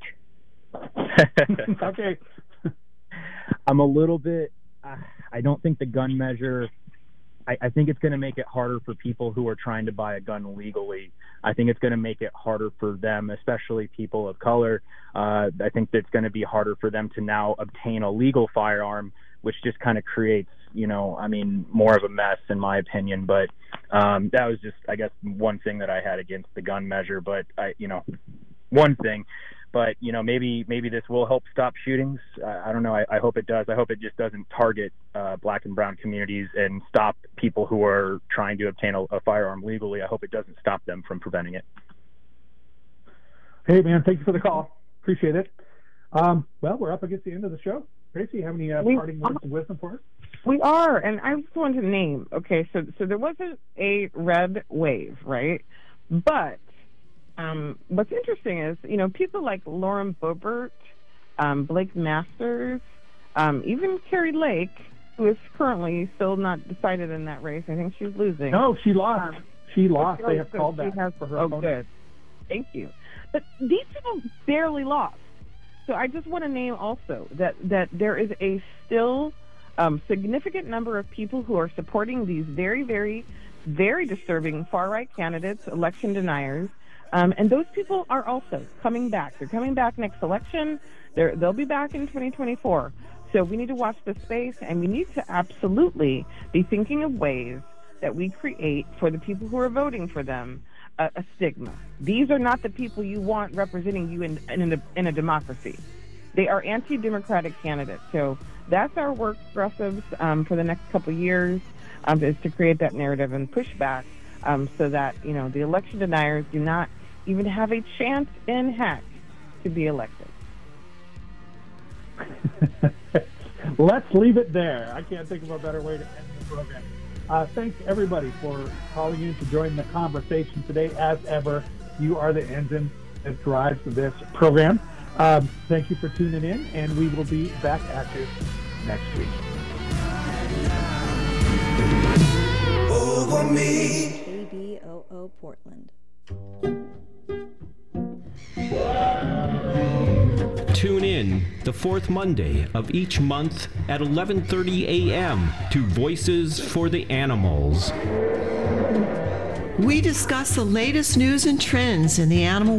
Okay. I'm a little bit. Uh, I don't think the gun measure I, I think it's going to make it harder for people who are trying to buy a gun legally. I think it's going to make it harder for them, especially people of color. Uh, I think that it's going to be harder for them to now obtain a legal firearm, which just kind of creates, you know, I mean, more of a mess in my opinion. But um, that was just, I guess, one thing that I had against the gun measure. But I, you know, one thing. But, you know, maybe maybe this will help stop shootings. Uh, I don't know. I, I hope it does. I hope it just doesn't target uh, black and brown communities and stop people who are trying to obtain a, a firearm legally. I hope it doesn't stop them from preventing it. Hey, man, thank you for the call. Appreciate it. Um, well, we're up against the end of the show. Tracy, you have any uh, We- parting words of wisdom for us? We are, and I just wanted to name. Okay, so so there wasn't a red wave, right? But um, what's interesting is, you know, people like Lauren Boebert, um, Blake Masters, um, even Carrie Lake, who is currently still not decided in that race. I think she's losing. No, she lost. She lost. Oh, They have so called she that has- for her Oh, opponent. good. Thank you. But these people barely lost. So I just want to name also that, that there is a still um, significant number of people who are supporting these very, very, very disturbing far-right candidates, election deniers. Um, and those people are also coming back. They're coming back next election. They're, they'll be back in twenty twenty-four. So we need to watch the space, and we need to absolutely be thinking of ways that we create for the people who are voting for them a, a stigma. These are not the people you want representing you in, in, a, in a democracy. They are anti-democratic candidates. So that's our work, progressives, um, for the next couple of years, um, is to create that narrative and push back um, so that, you know, the election deniers do not even have a chance in heck to be elected. Let's leave it there. I can't think of a better way to end the program. Uh, thanks, everybody, for calling in to join the conversation today. As ever, you are the engine that drives this program. Um, thank you for tuning in, and we will be back at you next week. Over me. K B O O Portland. Tune in the fourth Monday of each month at eleven thirty a.m. to Voices for the Animals. We discuss the latest news and trends in the animal